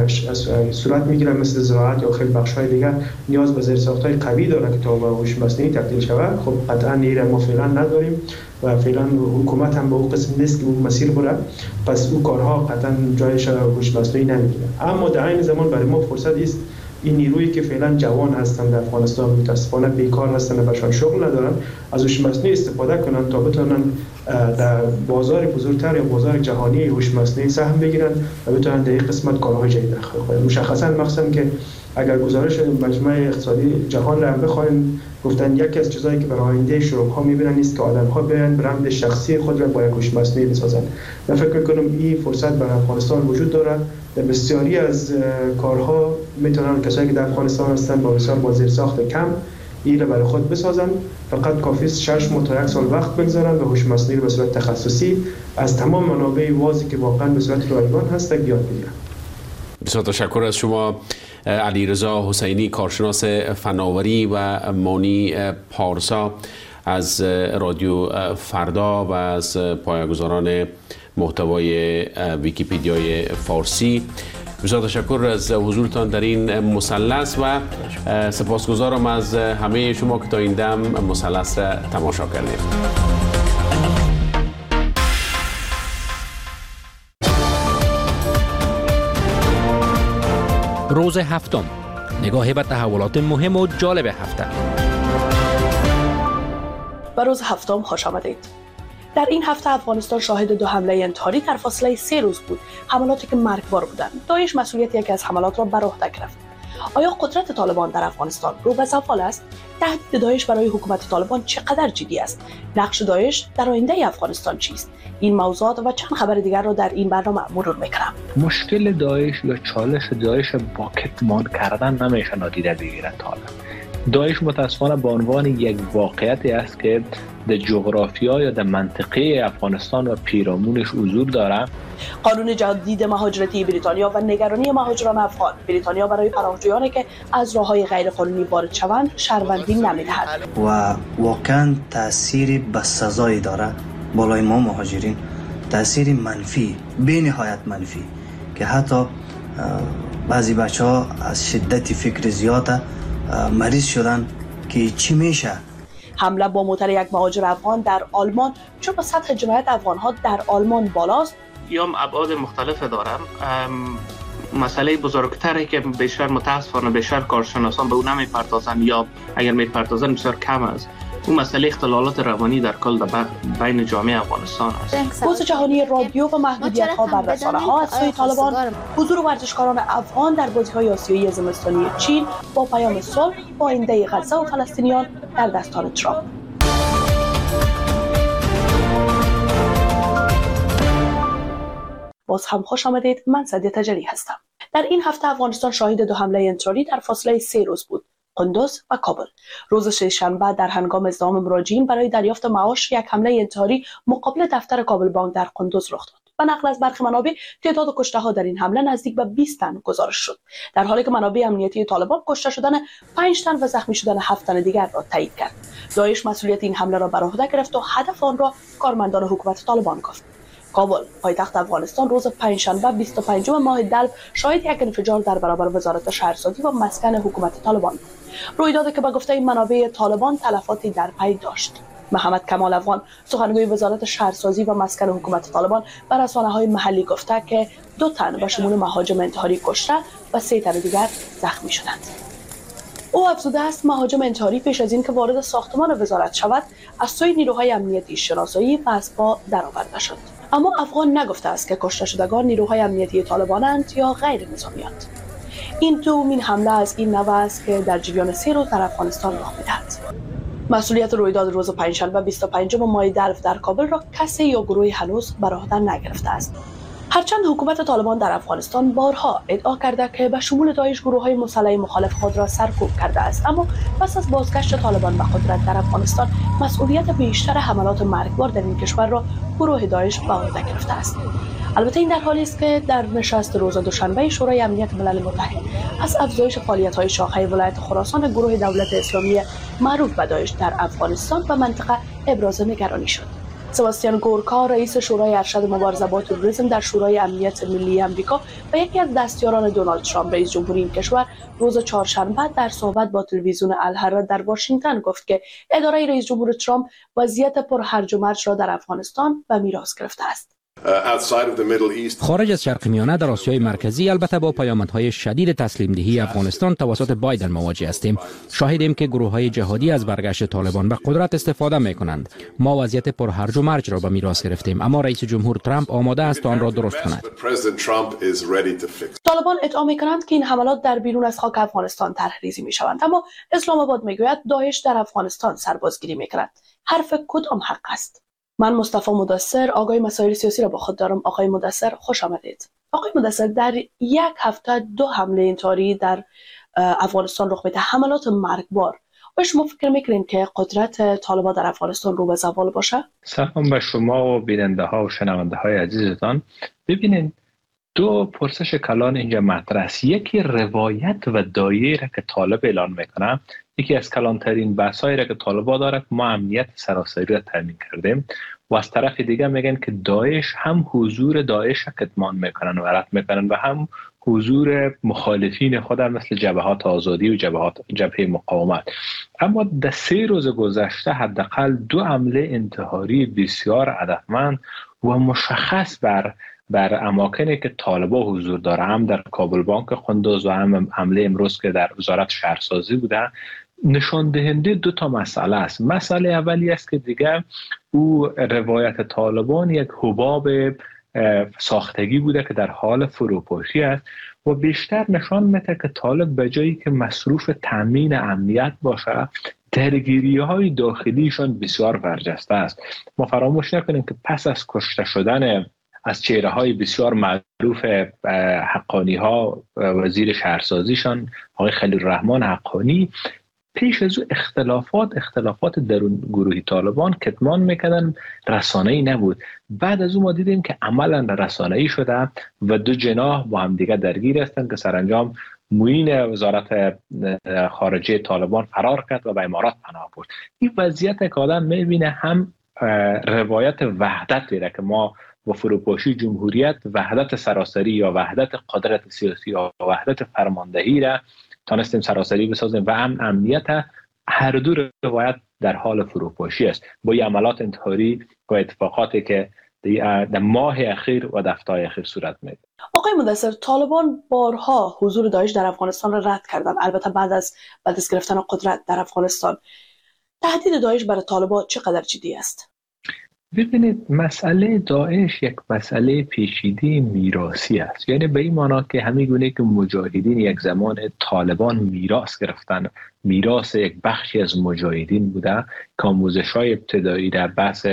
صورت میگیره مثل زراعت یا خیلی بخش‌های دیگر نیاز به زیرساخت‌های قوی داره که تا به هوش مصنوعی تبدیل شود. خب قطعاً این ما فعلا نداریم و فعلا حکومت هم به اون قسم نیست که اون مسیر بره، پس اون کارها قطعاً جایش هوش مصنوعی نمیگیره. اما در این زمان برای ما فرصت است این نیرویی که فعلا جوان هستن در افغانستان متاسفانه بیکار هستن و برشان شغل ندارن از هوش مصنوعی استفاده کنن تا بتونن در بازار بزرگتر یا بازار جهانی هوش مصنوعی سهم بگیرن و بتونن در این قسمت کارهای جدید خلق کنن. مشخصا مخصوصا که اگر گزارش مجمع اقتصادی جهان را هم بخوایم گفتن یکی از چیزایی که برای آینده شغل‌ها می‌بینن است که آدم‌ها بیان برند شخصی خود را با یک هوش مصنوعی بسازن. من فکر می‌کنم این فرصت برای افغانستان وجود داره. در بسیاری از کارها میتونن کسایی که در افغانستان هستن با بسیار با زیرساخت کم این را برای خود بسازن، فقط کافی است شش ماه تا یک سال وقت بگذارن و هوش مصنوعی به صورت تخصصی از تمام منابع وازی که واقعا به صورت رایگان هست یاد بگیرن. بسیار تشکر از شما علیرضا حسینی، کارشناس فناوری، و مانی پارسا از رادیو فردا و از پایه‌گذاران محتوای ویکی‌پدیای فارسی. بسیار تشکر از حضورتان در این مثلث و سپاسگزارم از همه شما که تا این دم مثلث را تماشا کردید. روز هفتم، نگاه به تحولات مهم و جالب هفته. به روز هفتم خوش آمدید. در این هفته افغانستان شاهد دو حمله انتحاری در فاصله سه روز بود، حملاتی که مرگبار بودند. داعش مسئولیت یکی از حملات را بر عهده گرفت. آیا قدرت طالبان در افغانستان رو به زوال است؟ تهدید داعش برای حکومت طالبان چقدر جدی است؟ نقش داعش در آینده افغانستان چیست؟ این موضوعات و چند خبر دیگر را در این برنامه مرور میکنم. مشکل داعش یا چالش داعش با کتمان کردن نمیشه نادیده بگیرد. طالب داعش متاسفانه به عنوان یک واقعیتی است که در جغرافیا یا در منطقه افغانستان و پیرامونش حضور دارد. قانون جدید مهاجرتی بریتانیا و نگرانی مهاجران افغان. بریتانیا برای پناهجویانی که از راه‌های غیرقانونی وارد شوند شهروندی نمی‌دهد و واقعا تأثیری بسزایی دارد بالای ما مهاجرین، تأثیر منفی، بی نهایت منفی، که حتی بعضی بچه‌ها از شدت فکر زیاد مریض شدن که چی میشه. حمله با موتر یک مهاجر افغان در آلمان، چون با سطح جنایت افغان‌ها در آلمان بالاست، یا ابعاد مختلف دارم. مسئله بزرگتری که بیشتر متاسفانه بیشتر کارشناسان به اون نمیپردازن یا اگر میپردازن بسیار کم است، اون مسئله اختلالات روانی در کل در بین جامعه افغانستان است. روز جهانی رادیو و محدودیت‌ها بر رسانه‌ها از سوی طالبان. حضور ورزشکاران افغان در بازی‌های آسیایی زمستانی چین با پیام صلح با آینده غزه و فلسطینیان در دستان ترامپ. باز هم خوش آمدید. من سعدیه تجلی هستم. در این هفته افغانستان شاهد دو حمله انتحاری در فاصله سه روز بود. قندوز و کابل. روز سه‌شنبه در هنگام ازدحام مراجعین برای دریافت معاش یک حمله انتحاری مقابل دفتر کابل بانک در قندوز رخ داد. و نقل از برخی منابع تعداد کشته‌ها در این حمله نزدیک به بیست تن گزارش شد، در حالی که منابع امنیتی طالبان کشته شدن پنج تن و زخمی شدن هفت تن دیگر را تایید کرد. داعش مسئولیت این حمله را بر عهده گرفت و هدف آن را کارمندان حکومت طالبان گفت. کابل، پایتخت افغانستان، روز پنجشنبه بیست و پنجم ماه دلو شاهد یک انفجار در برابر وزارت شهرسازی و مسکن حکومت طالبان بود. رویدادی که به گفته این منابع طالبان تلفاتی در پی داشت. محمد کمال افغان، سخنگوی وزارت شهرسازی و مسکن حکومت طالبان، بر رسانه‌های محلی گفته که دو تن به شمول مهاجم انتحاری کشته و سه تن دیگر زخمی شدند. او افزوده است مهاجم انتحاری پیش از این که وارد ساختمان وزارت شود از سوی نیروهای امنیتی شناسایی و از پا درآورده شد. اما افغان نگفته است که کشته شدگان نیروهای امنیتی طالبانند یا غیر نظامی‌اند. این دومین حمله از این نوع است که در جریان سه روز در افغانستان رخ می‌دهد. مسئولیت رویداد روز پنجشنبه بیست و پنجم ماه دلو در کابل را کسی یا گروهی هنوز بر عهده نگرفته است. هرچند حکومت طالبان در افغانستان بارها ادعا کرده که به شمول داعش گروه‌های مسلح مخالف خود را سرکوب کرده است، اما پس از بازگشت طالبان به قدرت در افغانستان مسئولیت بیشتر حملات مرگبار در این کشور را گروه داعش به عهده گرفته است. البته این در حالی است که در نشست روز دوشنبه شورای امنیت ملل متحد از افزایش فعالیت‌های شاخه ولایت خراسان گروه دولت اسلامی معروف به داعش در افغانستان و منطقه ابراز نگرانی شد. سباستیان گورکا رئیس شورای ارشد مبارزه با تروریسم در شورای امنیت ملی آمریکا و یکی از دستیاران دونالد ترامپ رئیس جمهوری این کشور روز چهارشنبه در صحبت با تلویزیون الحرا در واشنگتن گفت که اداره رئیس جمهور ترامپ وضعیت پرهرج و مرج را در افغانستان به میراث گرفته است. خارج از شرق میانه در آسیای مرکزی البته با پیامدهای شدید تسلیم دهی افغانستان توسط بایدن مواجه هستیم. شاهدیم که گروه‌های جهادی از برگشت طالبان به قدرت استفاده می‌کنند. ما وضعیت پرهرج و مرج را به میراث گرفتیم، اما رئیس جمهور ترامپ آماده است آن را درست کند. طالبان ادعا می‌کنند که این حملات در بیرون از خاک افغانستان طرح‌ریزی می‌شوند، اما اسلام آباد می‌گوید داعش در افغانستان سربازگیری می‌کند. حرف کدام حق است؟ من مصطفی مدثر آگاهی مسائل سیاسی را با خود دارم. آقای مدثر خوش آمدید. آقای مدثر، در یک هفته دو حمله انتحاری در افغانستان رخ میده، حملات مرگبار. آیا شما فکر میکنید که قدرت طالبان در افغانستان رو به زوال باشه؟ سلام به شما و بیننده ها و شنونده های عزیزتان. ببینید دو پرسش کلان اینجا مطرح است. یکی روایت و دایره که طالب اعلان میکنه، یکی از کلانترین بحثایی را که طالبان داره که ما امنیت سراسری را تامین کردیم، و از طرف دیگه میگن که داعش هم حضور داعش را کتمان میکنن و رد میکنن و هم حضور مخالفین خود مثل جبهات آزادی و جبهات جبهه مقاومت. اما در سه روز گذشته حداقل دو حمله انتحاری بسیار هدفمند و مشخص بر بر اماکنی که طالبان حضور داره، هم در کابل بانک قندوز و هم حمله امروز که در وزارت شهرسازی بوده، نشان دهنده دو تا مسئله است. مسئله اولی است که دیگه او روایت طالبان یک حباب ساختگی بوده که در حال فروپاشی است و بیشتر نشان میده که طالب به جایی که مصروف تامین امنیت باشه، درگیری های داخلیشان بسیار برجسته است. ما فراموش نکنیم که پس از کشته شدن از چهره های بسیار معروف حقانی ها وزیر شهرسازیشان آقای خلیل الرحمن حقانی، پیش از او اختلافات اختلافات درون گروهی طالبان کتمان میکردن، رسانه‌ای نبود. بعد از او ما دیدیم که عملا رسانه‌ای شده و دو جناح با هم دیگه درگیر هستند که سرانجام معین وزارت خارجه طالبان فرار کرد و به امارات پناه برد. این وضعیت که آدم میبینه هم روایت وحدت دیره که ما و فروپاشی جمهوریت وحدت سراسری یا وحدت قدرت سیاسی یا وحدت فرماندهی را تانستیم سراسری بسازیم و امن امنیت، هر دو روایت در حال فروپاشی است با این عملات انتحاری و اتفاقاتی که در ماه اخیر و دفتای اخیر صورت می‌گیرد. آقای مدثر، طالبان بارها حضور داعش در افغانستان را رد کردند، البته بعد از بعد از گرفتن قدرت در افغانستان. تهدید داعش برای طالبان چقدر جدی است؟ ببینید، مسئله داعش یک مسئله پیچیده میراثی است. یعنی به این معنی که همین گونه که مجاهدین یک زمان طالبان میراث گرفتن، میراث یک بخشی از مجاهدین بوده که آموزش‌های ابتدایی در بحث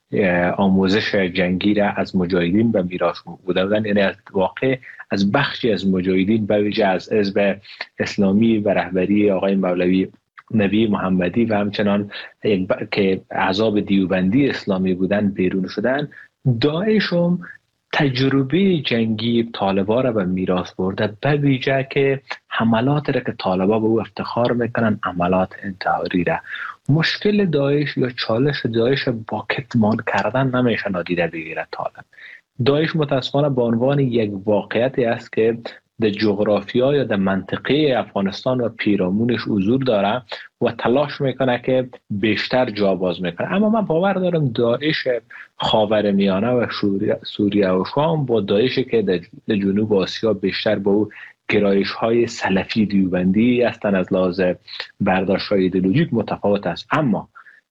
آموزش جنگی را از مجاهدین به میراث بوده بودن. یعنی از واقع از بخشی از مجاهدین به ویژه از حزب اسلامی و رهبری آقای مولوی نبی محمدی و همچنان که احزاب دیوبندی اسلامی بودن بیرون شدن، داعش هم تجربه جنگی طالبان را به میراث برده، به ویژه که حملات را که طالبان به او افتخار میکنن حملات انتحاری را. مشکل داعش یا چالش داعش با کتمان کردن نمیشه نادیده بگیرد. طالب داعش متاسفانه به عنوان یک واقعیتی است که در جغرافیا یا در منطقه افغانستان و پیرامونش حضور داره و تلاش میکنه که بیشتر جا باز میکنه. اما من باور دارم داعش خاورمیانه و سوریه و شام با داعشی که در جنوب آسیا بیشتر با او گرایش های سلفی دیوبندی هستند، از لحاظ برداشت های ایدئولوژیک متفاوت است. اما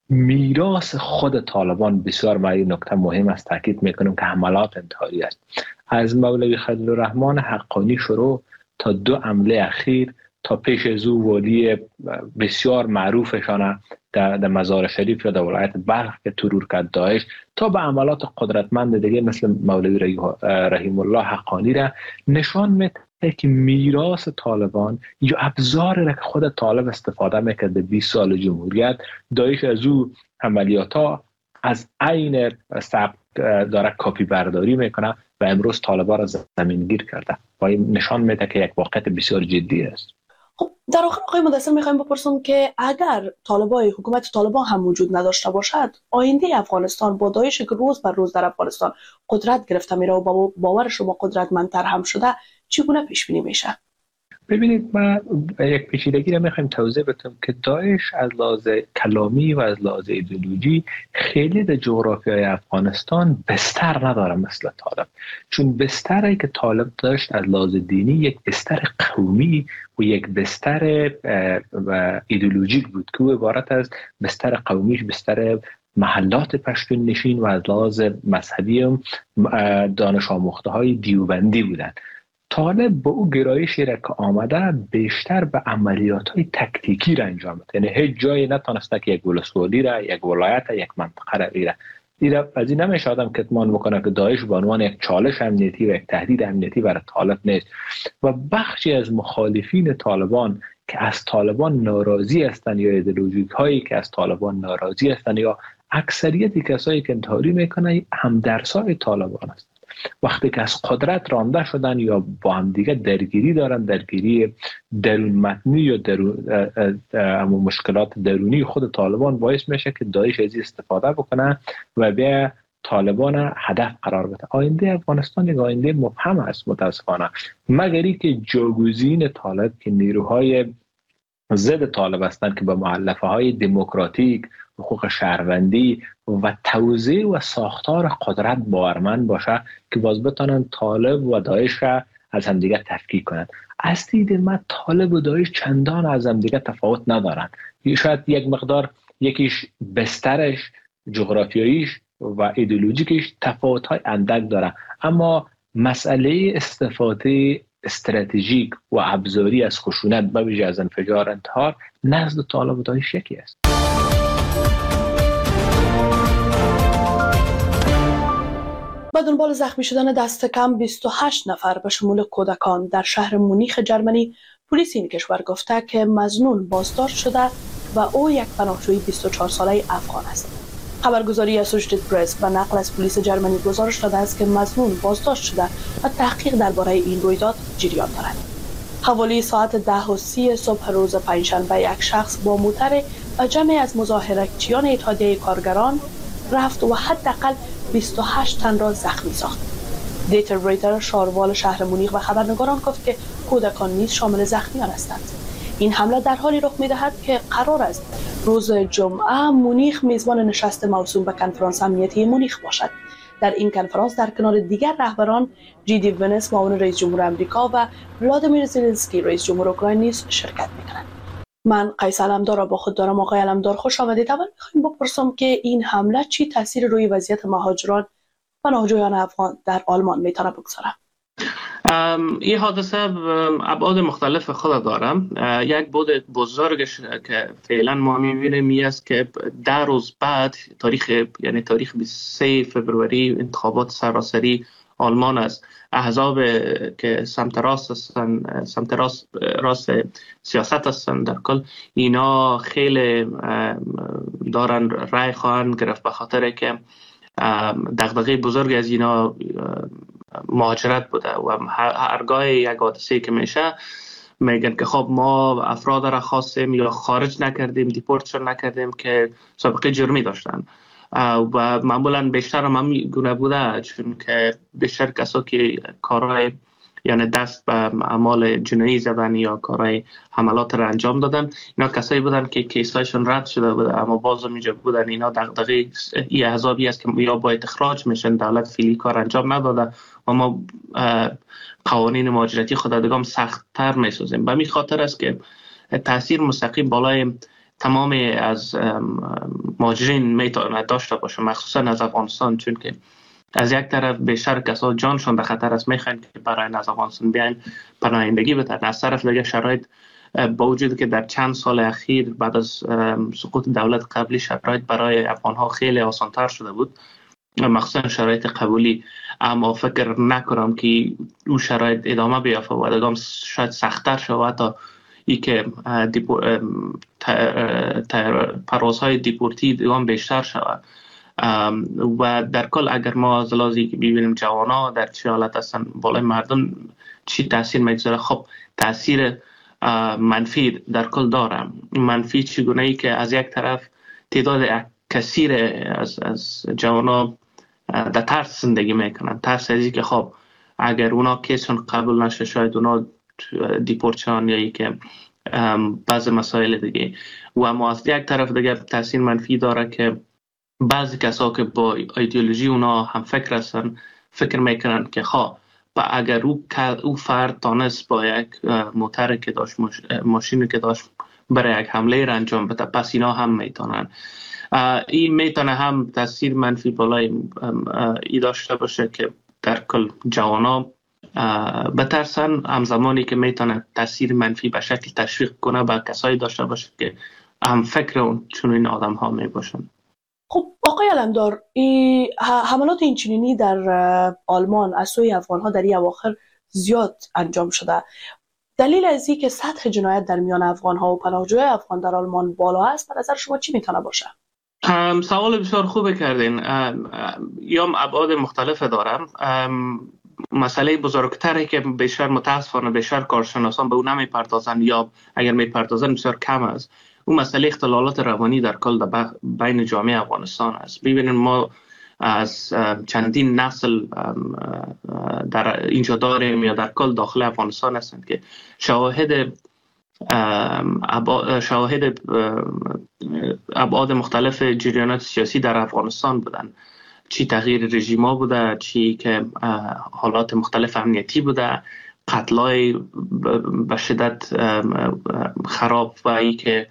میراث خود طالبان بسیار برای نکته مهم است تاکید میکنم که حملات انتحاری است. از مولوی خلیل الرحمن حقانی شروع تا دو حمله اخیر، تا پیش از او والی بسیار معروفشان در, در مزار شریف یا در ولایت بلخ که ترور کرد داعش، تا به عملات قدرتمند دیگه مثل مولوی رحیم الله حقانی را نشان میده که میراث طالبان یا ابزار را که خود طالب استفاده میکرده بیست سال جمهوریت، داعش از او عملیاتا از عین سبک داره کپی برداری میکنه و امروز طالبان را زمین گیر کرده و این نشان میده که یک واقعیت بسیار جدی است. خب در آخر آقای مدثر میخوایم بپرسم که اگر طالبای حکومت طالبان هم وجود نداشته باشد، آینده افغانستان با داعش که روز بر روز در افغانستان قدرت گرفته میره و با باور شما قدرتمندتر هم شده، چگونه پیش بینی میشه؟ ببینید، ما یک پیچیدگی رو میخوایم توضیح بدم که داعش از لحاظ کلامی و از لحاظ ایدئولوژی خیلی در جغرافیای افغانستان بستر نداره مثل طالب، چون بستری که طالب داشت از لحاظ دینی یک بستر قومی و یک بستر ایدئولوژیک بود که عبارت از بستر قومیش بستر محلات پشتون نشین و از لحاظ مذهبی هم دانش آموخته های دیوبندی بودند. طالب با او گرایشی را که آمده بیشتر به عملیات های تکتیکی را انجام بده، یعنی هیچ جایی نتونسته که یک ولسوالی را، یک ولایت، یک منطقه را بیره. دیره از این نمیشه آدم کتمان بکنه که داعش به عنوان یک چالش امنیتی و یک تهدید امنیتی برای طالب نیست و بخشی از مخالفین طالبان که از طالبان ناراضی هستند یا ایدئولوژیک هایی که از طالبان ناراضی هستند یا اکثریت کسایی که انتحاری میکنن همدرسای طالبان هستند. وقتی که از قدرت رانده شدن یا با هم دیگه درگیری دارن، درگیری درون متنی یا درون اما مشکلات درونی خود طالبان باعث میشه که داعش از استفاده بکنه و به طالبان هدف قرار بده. آینده افغانستان یک آینده مبهم است متاسفانه، مگری که جاگزین طالب که نیروهای ضد طالب هستند که به مؤلفه های دموکراتیک، حقوق شهروندی و توزیع و ساختار قدرت باورمند باشه که باز بتونن طالب و داعش را از هم دیگه تفکیک کنند. از دید من طالب و داعش چندان از هم دیگه تفاوت ندارن، شاید یک مقدار یکیش بسترش، جغرافیاییش و ایدئولوژیکش تفاوت‌های اندک داره، اما مسئله استفاده استراتژیک و ابزاری از خشونت به ویژه از انفجار انتحار نزد طالب و داعش یکی است. با دنبال زخمی شدن دست کم بیست و هشت نفر به شمول کودکان در شهر مونیخ جرمنی، پلیس این کشور گفته که مظنون بازداشت شده و او یک پناهجوی بیست و چهار ساله افغان است. خبرگزاری اسوشیتد پرس و نقل از پلیس جرمنی گزارش داده است که مظنون بازداشت شده و تحقیق درباره این رویداد جریان دارد. حوالی ساعت ده و سی صبح روز پنجشنبه یک شخص با موتر و جمعی از مظاهراتچیان اتحادیه کارگران رفت و حداقل بیست و هشت تن را زخمی ساخت. دیتر بریتر شاروال شهر مونیخ و خبرنگاران گفت که کودکان نیز شامل زخمیان هستند. این حمله در حالی رخ می‌دهد که قرار است روز جمعه مونیخ میزبان نشست موسوم به کنفرانس امنیتی مونیخ باشد. در این کنفرانس در کنار دیگر رهبران جی دی ونس معاون رئیس جمهور آمریکا و ولادیمیر زلنسکی رئیس جمهور اوکراین نیز شرکت می‌کنند. من قیس علمدار را با خود دارم. آقای علمدار خوش آمدید. اول می‌خوایم بپرسم که این حمله چی تاثیر روی وضعیت مهاجران و پناهجویان افغان در آلمان میتونه بگذاره؟ این حادثه ابعاد مختلف خود دارم. یک بود بزرگش که فعلا ما می‌بینیم می است که ده روز بعد تاریخ یعنی تاریخ بیست و سه فوریه انتخابات سراسری آلمان است. احزاب که سمت راست هستند، سمت راست, راست سیاست هستند در کل، اینا خیلی دارن رای خواهند گرفت به خاطر که دغدغه بزرگ از اینا مهاجرت بوده و هرگاه یک حادثه که میشه میگن که خب ما افراد را خواستیم یا خارج نکردیم، دیپورتشون نکردیم که سابقه جرمی داشتن و معمولا بیشتر هم همین گونه بوده، چون که بیشتر کسا که کارهای یعنی دست به اعمال جنایی زدن یا کارهای حملات را انجام دادن. اینا کسایی بودن که کیسایشون رد شده بود اما باز اینجا بودن. اینا دغدغه این احزابی است که یا باید اخراج میشن، دولت فعلی کار انجام نداده و ما قوانین مهاجرتی خود دیگه سخت‌تر میسازیم. به همین خاطر است که تاثیر مستقیم بالای تمام از مهاجرین میتونه داشته باشه، مخصوصا از افغانستان، چون که از یک طرف بیشتر کسا جانشون در خطر است، میخواین که برای از افغانستان بیاین پناهندگی بتن. از طرف دیگه شرایط با وجود که در چند سال اخیر بعد از سقوط دولت قبلی شرایط برای افغانها خیلی آسانتر شده بود، مخصوصا شرایط قبولی، اما فکر نکنم که اون شرایط ادامه بیافته و ادامه شاید سخت‌تر شود تا ای که پروازهای دیپورتی دیگه بیشتر شود. و در کل اگر ما از لحاظی که ببینیم جوانا در چه حالت هستن، بالای مردم چی تاثیر میگذاره؟ خب تاثیر منفی در کل داره. منفی چگونه ای که از یک طرف تعداد کثیر از از جوانا در ترس زندگی میکنن، ترس از که خب اگر اونا کیسشون قبول نشه شاید اونا دیپورت شن یا ای که بعض مسائل دیگه. و اما از یک طرف دیگه تاثیر منفی داره که بعضی کسا که با ایدئولوژی اونا هم فکر هستن فکر میکنن که خواه با اگر او, او فرد تانست با یک موتر که داشت، ماشینی که داشت برای یک حمله را انجام بده، پس اینا هم میتونن. این میتونه هم تاثیر منفی بالای ای داشته باشه که در کل جوانا بترسن، همزمانی که میتونه تاثیر منفی به شکل تشویق کنه به کسایی داشته باشه که هم فکر اون چون این آدم ها می باشن. خب آقای علمدار، حملات اینچنینی در آلمان از سوی افغان ها در این اواخر زیاد انجام شده. دلیل از این که سطح جنایت در میان افغان ها و پناهجوی افغان در آلمان بالا است به نظر شما چی میتونه باشه؟ سوال بسیار خوبه کردین. یا ابعاد مختلف دارم. مسئله بزرگتری که بیشتر متاسفانه بیشتر کارشناسان به اون نمیپردازن یا اگر میپردازن بسیار کم است، اون مسئله اختلالات روانی در کل در بین جامعه افغانستان است. ببینید ما از چندین نسل در اینجا داریم یا در کل داخل افغانستان هستند که شواهد شواهد ابعاد مختلف جریانات سیاسی در افغانستان بودن، چی تغییر رژیما بوده، چی که حالات مختلف امنیتی بوده، قتلای به شدت خراب و ای که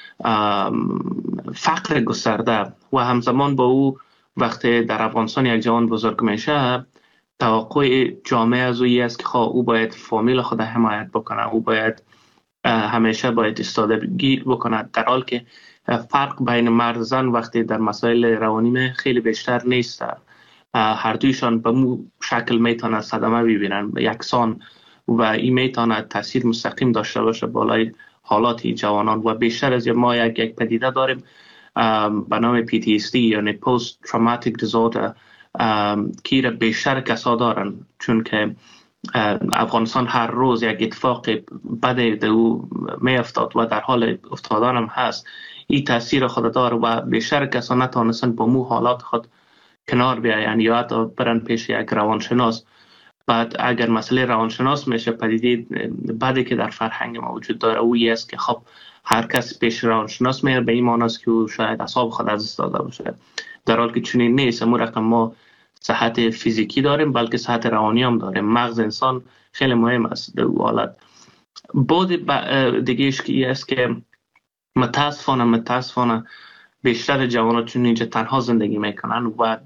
فقر گسترده و همزمان با او وقتی در افغانستان یک جوان بزرگ میشه توقع جامعه از اویی است که خواه او باید فامیل خود حمایت بکنه، او باید همیشه باید استادگی بکنه، در حال که فرق بین مرد زن وقتی در مسائل روانی خیلی بیشتر نیست. هر دویشان به مو شکل میتونه صدمه ببینن یکسان و این میتونه تاثیر مستقیم داشته باشه بالای حالات جوانان. و بیشتر از ما یک یک پدیده داریم به نام پی تی اس دی یعنی پست تروماتیک دیزوردر که بیشتر کسا دارن، چون که افغانستان هر روز یک اتفاق بده در او می افتاد و در حال افتادن هم هست. این تاثیر خود داره و بیشتر کسا نتانستن با مو حالات خود کنار بیاین یا حتی برن پیش یک روانشناس. بعد اگر مسئله روانشناس میشه پدیده بعدی که در فرهنگ ما وجود داره اویی است که خب هر کس پیش روانشناس میره به این معنی است که او شاید اعصاب خود از دست داده باشه، در حالی که چنین نیست. امور رقم ما صحت فیزیکی داریم بلکه صحت روانی هم داریم. مغز انسان خیلی مهم است در او حالت. بعد دیگه ایش که است که متاسفانه متاسفانه بیشتر جوانان چون اینجا تنها زندگی میکنن و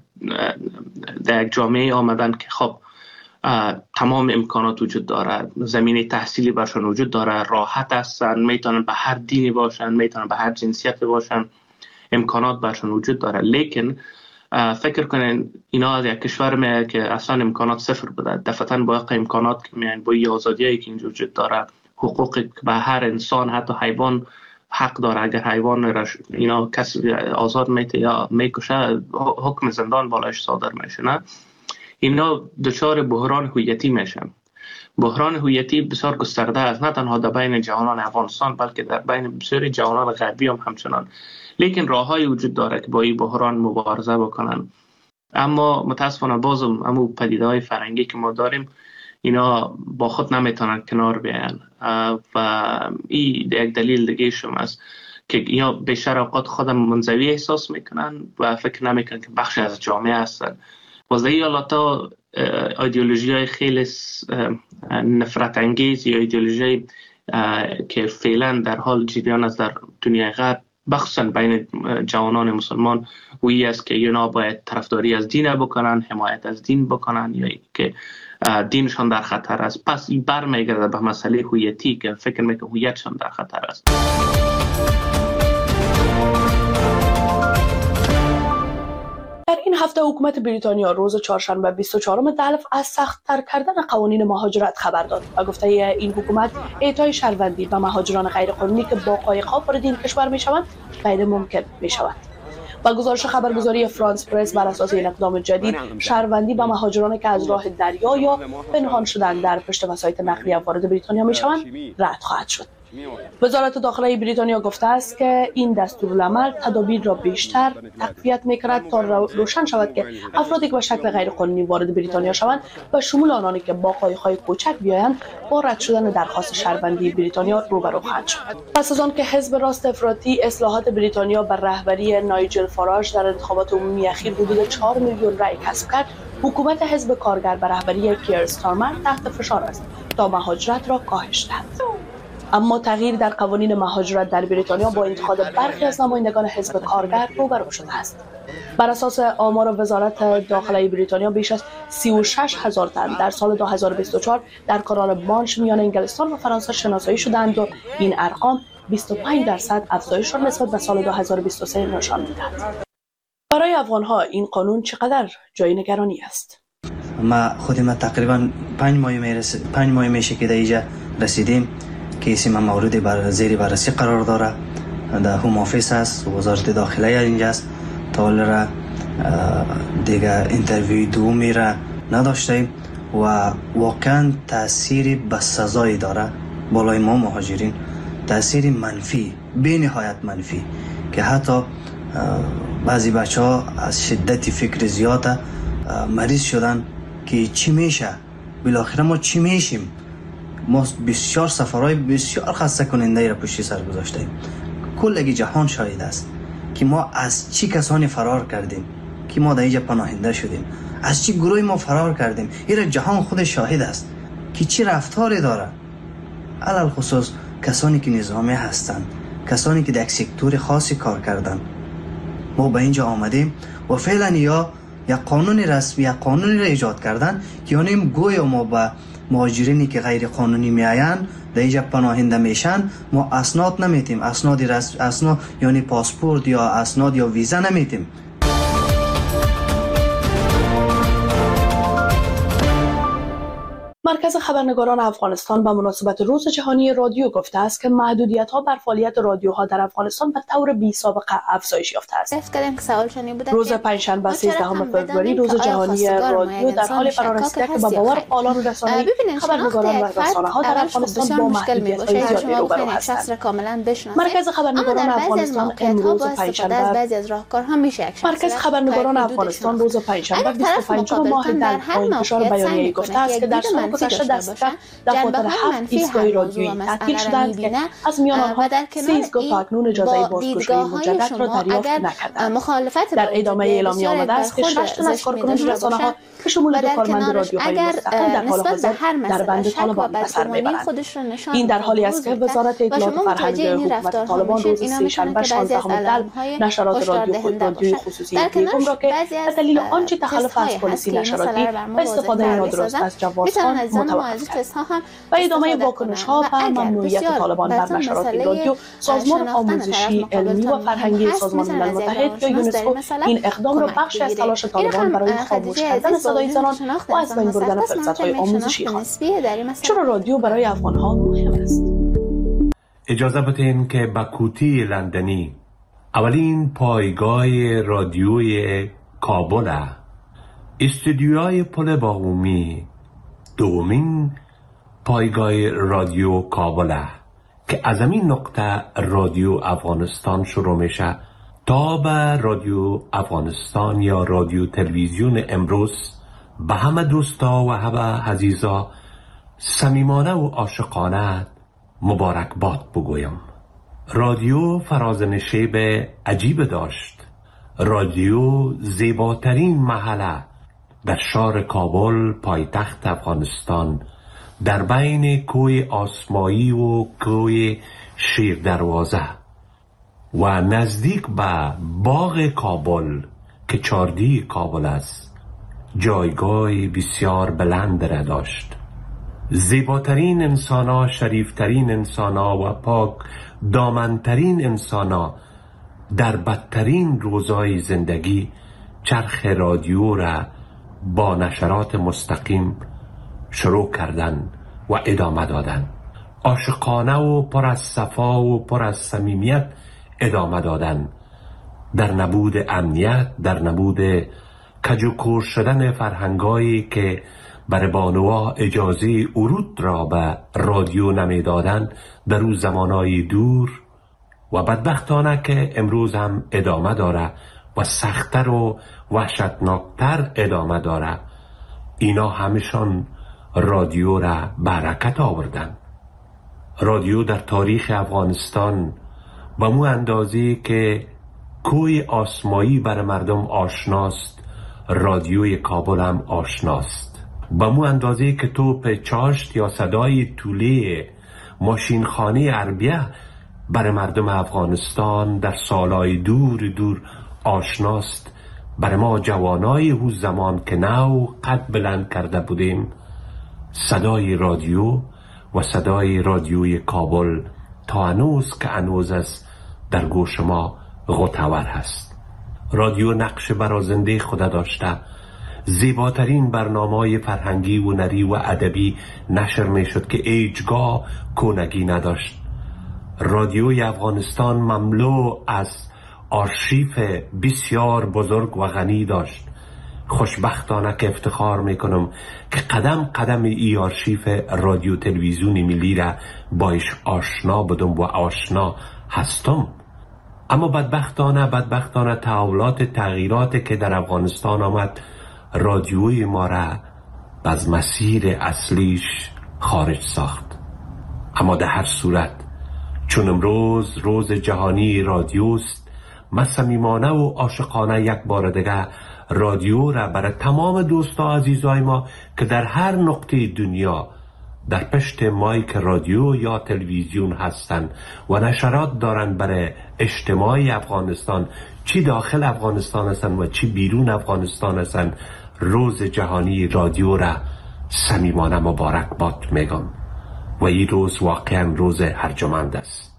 در یک جامعه آمدن که خب تمام امکانات وجود داره، زمینه تحصیلی برشان وجود داره، راحت هستن، میتونن به هر دینی باشن، میتونن به هر جنسیت باشن، امکانات برشان وجود داره. لیکن فکر کنین اینا از یک کشور میاد که اصلا امکانات صفر بوده، دفعتاً با امکانات که میان با آزادیایی که اینجا وجود داره، حقوقی که به هر انسان حتی حیوان حق داره، اگر حیوان رش... اینا کسی آزاد میته یا میکشه حکم زندان بالایش صادر میشه، نه اینا دچار بحران هویتی میشن. بحران هویتی بسیار گسترده است، نه تنها در بین جوانان افغانستان بلکه در بین بسیاری جوانان غربی هم همچنان. لیکن راههایی وجود داره که با این بحران مبارزه بکنن. اما متاسفانه بازم همون پدیده‌های فرهنگی که ما داریم اینا با خود نمیتونن کنار بیان و این یک دلیل دیگه شما است که اینا بیشتر اوقات خودم منزوی احساس میکنن و فکر نمیکنن که بخشی از جامعه هستن. و این حالاتا ایدئولوژی های خیلی نفرت انگیز یا ایدئولوژی که فعلا در حال جریان است در دنیای غرب، بخصوصا بین جوانان مسلمان، وی است که اینا باید طرفداری از دین بکنن، حمایت از دین بکنن یا که دینشان در خطر است. پس این برمیگرده به مسئله هویتی که فکر میکنم هویتشان در خطر است. در این هفته حکومت بریتانیا روز چهارشنبه بیست و چهارم دلف از سخت‌تر کردن قوانین مهاجرت خبر داد و گفته این حکومت اعطای شهروندی به مهاجران غیرقانونی که با قایق‌ها وارد این کشور میشوند غیر ممکن میشود. با گزارش خبرگزاری فرانس پرس بر اساس این اقدام جدید، شهروندی به مهاجرانی که از راه دریا یا پنهان شدن در پشت وسایط نقلیه وارد بریتانیا میشوند رد خواهد شد. وزارت داخله بریتانیا گفته است که این دستورالعمل تدابیر را بیشتر تقویت می‌کند تا روشن شود که افرادی که به شکل غیرقانونی وارد بریتانیا شوند و شمول آنانی که با قایق‌های کوچک بیایند با رد شدن درخواست شهروندی بریتانیا روبرو خواهند شد. پس از آن که حزب راست افراطی اصلاحات بریتانیا بر رهبری نایجل فاراژ در انتخابات عمومی اخیر حدود چهار میلیون رای کسب کرد، حکومت حزب کارگر بر رهبری کیر استارمر تحت فشار است تا مهاجرت را کاهش دهد. اما تغییر در قوانین مهاجرت در بریتانیا با انتخاب برخی از نمایندگان حزب کارگر روبرو شده است. بر اساس آمار وزارت داخله بریتانیا بیش از سی و شش هزار تن در سال دو هزار و بیست و چهار در کانال مانش میان انگلستان و فرانسه شناسایی شدند و این ارقام بیست و پنج درصد افزایش را نسبت به سال دو هزار و بیست و سه نشان می‌دهد. برای افغان‌ها این قانون چقدر جای نگرانی است؟ ما خود ما تقریبا پنج ماه میرسه پنج ماه میشه که در اینجا رسیدیم که اسم مورد بر زیر بررسی قرار داره. در هوم آفیس است، وزارت داخله اینجاست. تا حالا دیگه انترویوی دومی را نداشتیم و واقعا تاثیر بسزایی داره بالای ما مهاجرین، تاثیر منفی، بی نهایت منفی که حتی بعضی بچه ها از شدت فکر زیاد مریض شدن که چی میشه، بالاخره ما چی میشیم. ما بسیار سفرهای بسیار خسته کننده را پشت سر گذاشتیم. کل جهان شاهد است که ما از چی کسانی فرار کردیم که ما در اینجا پناهنده شدیم، از چی گروه ما فرار کردیم. این جهان خود شاهد است که چی رفتاری داره. علل خصوص کسانی که نظامی هستند، کسانی که در یک سکتور خاصی کار کردن. ما به اینجا آمدیم و فعلا یا یک قانون رسمی، یک قانونی را ایجاد کردن که یعنی گویا ما به مهاجرینی که غیر قانونی میآیند در اینجا پناهنده میشن ما اسناد نمیتیم، اسناد رسمی، اسناد یعنی پاسپورت یا اسناد یا ویزا نمیتیم. مرکز خبرنگاران افغانستان به مناسبت روز جهانی رادیو گفته است که محدودیت‌ها بر فعالیت رادیوها در افغانستان به طور بی‌سابقه افزایش یافته است. روز پنجشنبه سیزدهم فوریه روز جهانی رادیو در حال فرا رسیده که با باور فعالان رسانه‌ای، خبرنگاران و رسانه‌ها در افغانستان با محدودیت‌های زیادی روبرو هستند. مرکز خبرنگاران افغانستان امروز پنجشنبه مرکز خبرنگاران افغانستان روز پنجشنبه بیست و پنجم ماه در انتشار بیانیه‌ای گفته است که در سال گذشته دستگاه دفاتر هفت ایستگاه رادیویی تعطیل شدند که از میان آنها سه ایستگاه تا اکنون اجازه بازگشایی مجدد را دریافت نکردند. در ادامه اعلامیه آمده است که شش تن از کارکنان رسانه‌ها که شمول دو کارمند رادیوهای مستقل در حال حاضر در بند طالبان به سر میبرند. این در حالی است که وزارت اطلاعات و فرهنگ حکومت طالبان روز سه‌شنبه شانزدهم دلم نشرات رادیو رادیوی خصوصی یکم را که به دلیل آنچه تخلف از پلیسی نشراتی و استفاده نادرست از جوازها متوقف کرد. و ادامه واکنش‌ها و ممنوعیت طالبان بر نشرات رادیو، سازمان آموزشی علمی و فرهنگی سازمان ملل متحد یا یونسکو این اقدام را بخشی از تلاش طالبان برای خاموش کردن صدای زنان و از بین بردن فرصت‌های آموزشی خواست. چرا رادیو برای افغان‌ها مهم است؟ اجازه بدین که با کوتی لندنی اولین پایگاه رادیوی کابل، استودیوهای پل باهومی، دومین پایگاه رادیو کابل که از این نقطه رادیو افغانستان شروع میشه تا به رادیو افغانستان یا رادیو تلویزیون امروز به همه دوستا و همه عزیزا صمیمانه و عاشقانه مبارکباد بگویم. رادیو فراز نشیب عجیب داشت. رادیو زیباترین محله در شهر کابل پایتخت افغانستان در بین کوه آسمایی و کوه شیر دروازه و نزدیک به باغ کابل که چاردی کابل است جایگاه بسیار بلند را داشت. زیباترین انسانا، شریفترین انسانا و پاک دامنترین انسانا در بدترین روزهای زندگی چرخ رادیو را با نشرات مستقیم شروع کردن و ادامه دادن. عاشقانه و پر از صفا و پر از صمیمیت ادامه دادن. در نبود امنیت، در نبود کجوکور شدن فرهنگایی که بر بانوها اجازه ورود را به رادیو نمیدادند در اون زمانهای دور و بدبختانه که امروز هم ادامه داره و سخت‌تر و وحشتناکتر ادامه داره، اینا همشان رادیو را برکت آوردن. رادیو در تاریخ افغانستان به مو اندازه که کوه آسمایی بر مردم آشناست، رادیوی کابل هم آشناست. به مو اندازه که توپ چاشت یا صدای توله ماشین خانه عربیه بر مردم افغانستان در سالهای دور دور آشناست، بر ما جوانای او زمان که نو قد بلند کرده بودیم صدای رادیو و صدای رادیوی کابل تا هنوز که هنوز است در گوش ما غوطه‌ور هست. رادیو نقش برازنده خود داشته. زیباترین برنامه‌های فرهنگی و هنری و ادبی نشر می‌شد که هیچگاه کونگی نداشت. رادیوی افغانستان مملو از آرشیف بسیار بزرگ و غنی داشت. خوشبختانه که افتخار میکنم که قدم قدم ای آرشیف رادیو تلویزیون ملی را باش آشنا بدم و آشنا هستم. اما بدبختانه بدبختانه تحولات تغییرات که در افغانستان آمد رادیوی ما را از مسیر اصلیش خارج ساخت. اما در هر صورت چون امروز روز جهانی رادیوست، من صمیمانه و عاشقانه یک بار دیگه رادیو را برای تمام دوستا عزیزای ما که در هر نقطه دنیا در پشت مایک رادیو یا تلویزیون هستند و نشرات دارند برای اجتماعی افغانستان، چی داخل افغانستان هستند و چی بیرون افغانستان هستند، روز جهانی رادیو را صمیمانه مبارک باد میگم و این روز واقعا روز ارجمند است.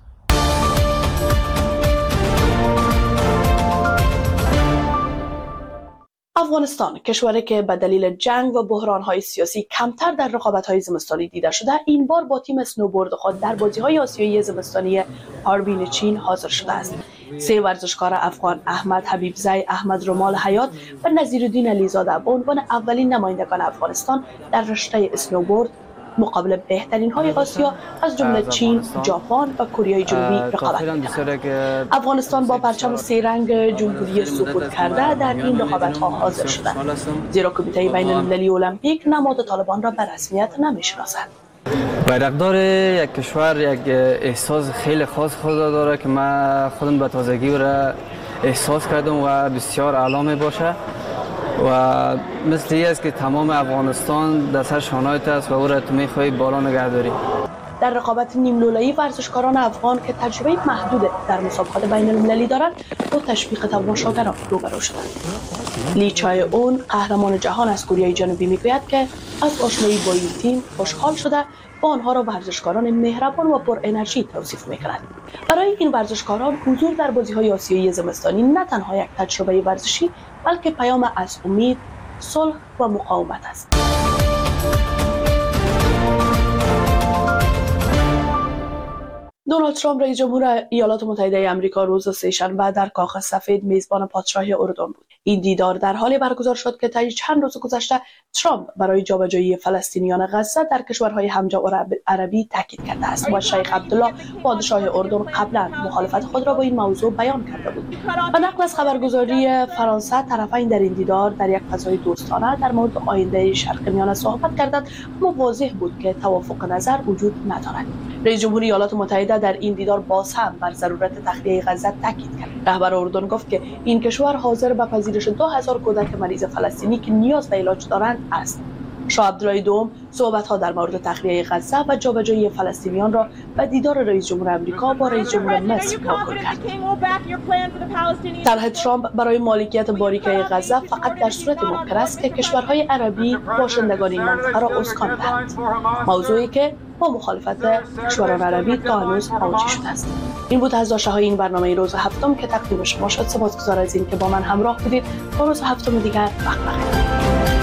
افغانستان کشوری که به دلیل جنگ و بحران‌های سیاسی کمتر در رقابت‌های زمستانی دیده شده، این بار با تیم اسنوبورد خود در بازی‌های آسیایی زمستانی هاربین چین حاضر شده است. سه ورزشکار افغان احمد حبیبزی، احمد رمال حیات و نظیرالدین علیزاده به عنوان اولین نمایندگان افغانستان در رشته اسنوبورد مقابل بهترین های آسیا از جمله چین، ژاپن و کره جنوبی رقابت می‌کنند. افغانستان با پرچم سه رنگ جمهوری سقوط کرده در این رقابت‌ها حاضر شده، زیرا کمیته بین المللی المپیک نماد طالبان را به رسمیت نمی‌شناسد. بیرقدار یک کشور یک احساس خیلی خاص خود داره که من خودم به تازگی را احساس کردم و بسیار اعلی باشه و مثل این است که تمام افغانستان در سر شانه‌ات است و او را تو می‌خواهی بالا نگه داری. در رقابت نیم لوله‌ای ورزشکاران افغان که تجربه محدود در مسابقات بین المللی دارند با تشویق تماشاگران روبرو شدند. لی چای اون قهرمان جهان از کره جنوبی میگوید که از آشنایی با این تیم خوشحال شده و آنها را ورزشکاران مهربان و پر انرژی توصیف می‌کند. برای این ورزشکاران حضور در بازی‌های آسیایی زمستانی نه تنها یک تجربه ورزشی بلکه پیام از امید، صلح و مقاومت است. دونالد دونالد ترامپ رئیس جمهور ایالات متحده آمریکا روز سه‌شنبه در کاخ سفید میزبان پادشاه اردن بود. این دیدار در حالی برگزار شد که طی چند روز گذشته ترامپ برای جابجایی فلسطینیان غزه در کشورهای همجا عربی تاکید کرده است و شیخ عبدالله پادشاه اردن قبلا مخالفت خود را با این موضوع بیان کرده بود. و نقل از خبرگزاری فرانسه، طرفین در این دیدار در یک فضای دوستانه در مورد آینده شرق میانه صحبت کردند، اما واضح بود که توافق نظر وجود ندارد. رئیس جمهور ایالات متحده در این دیدار باز هم بر ضرورت تخلیه غزه تاکید کرد. رهبر اردن گفت که این کشور حاضر به پذیرش دو هزار کودک مریض فلسطینی که نیاز به علاج دارند است. شاه عبدالله دوم صحبت‌ها در مورد تخلیه غزه و جابجایی فلسطینیان را به دیدار رئیس جمهور آمریکا با رئیس جمهور مصر موکول کرد. طرح ترامپ برای مالکیت باریکه غزه فقط در صورت ممکن است که کشورهای عربی باشندگان این منطقه را اسکان دهند، موضوعی که با مخالفت کشوران عربی تا هنوز مواجه شده است. این بود از داشته های این برنامه روز هفتم که تقدیم شما شد. سپاسگزار از این که با من همراه بودید. تا روز هفتم دیگر وقت بخیر.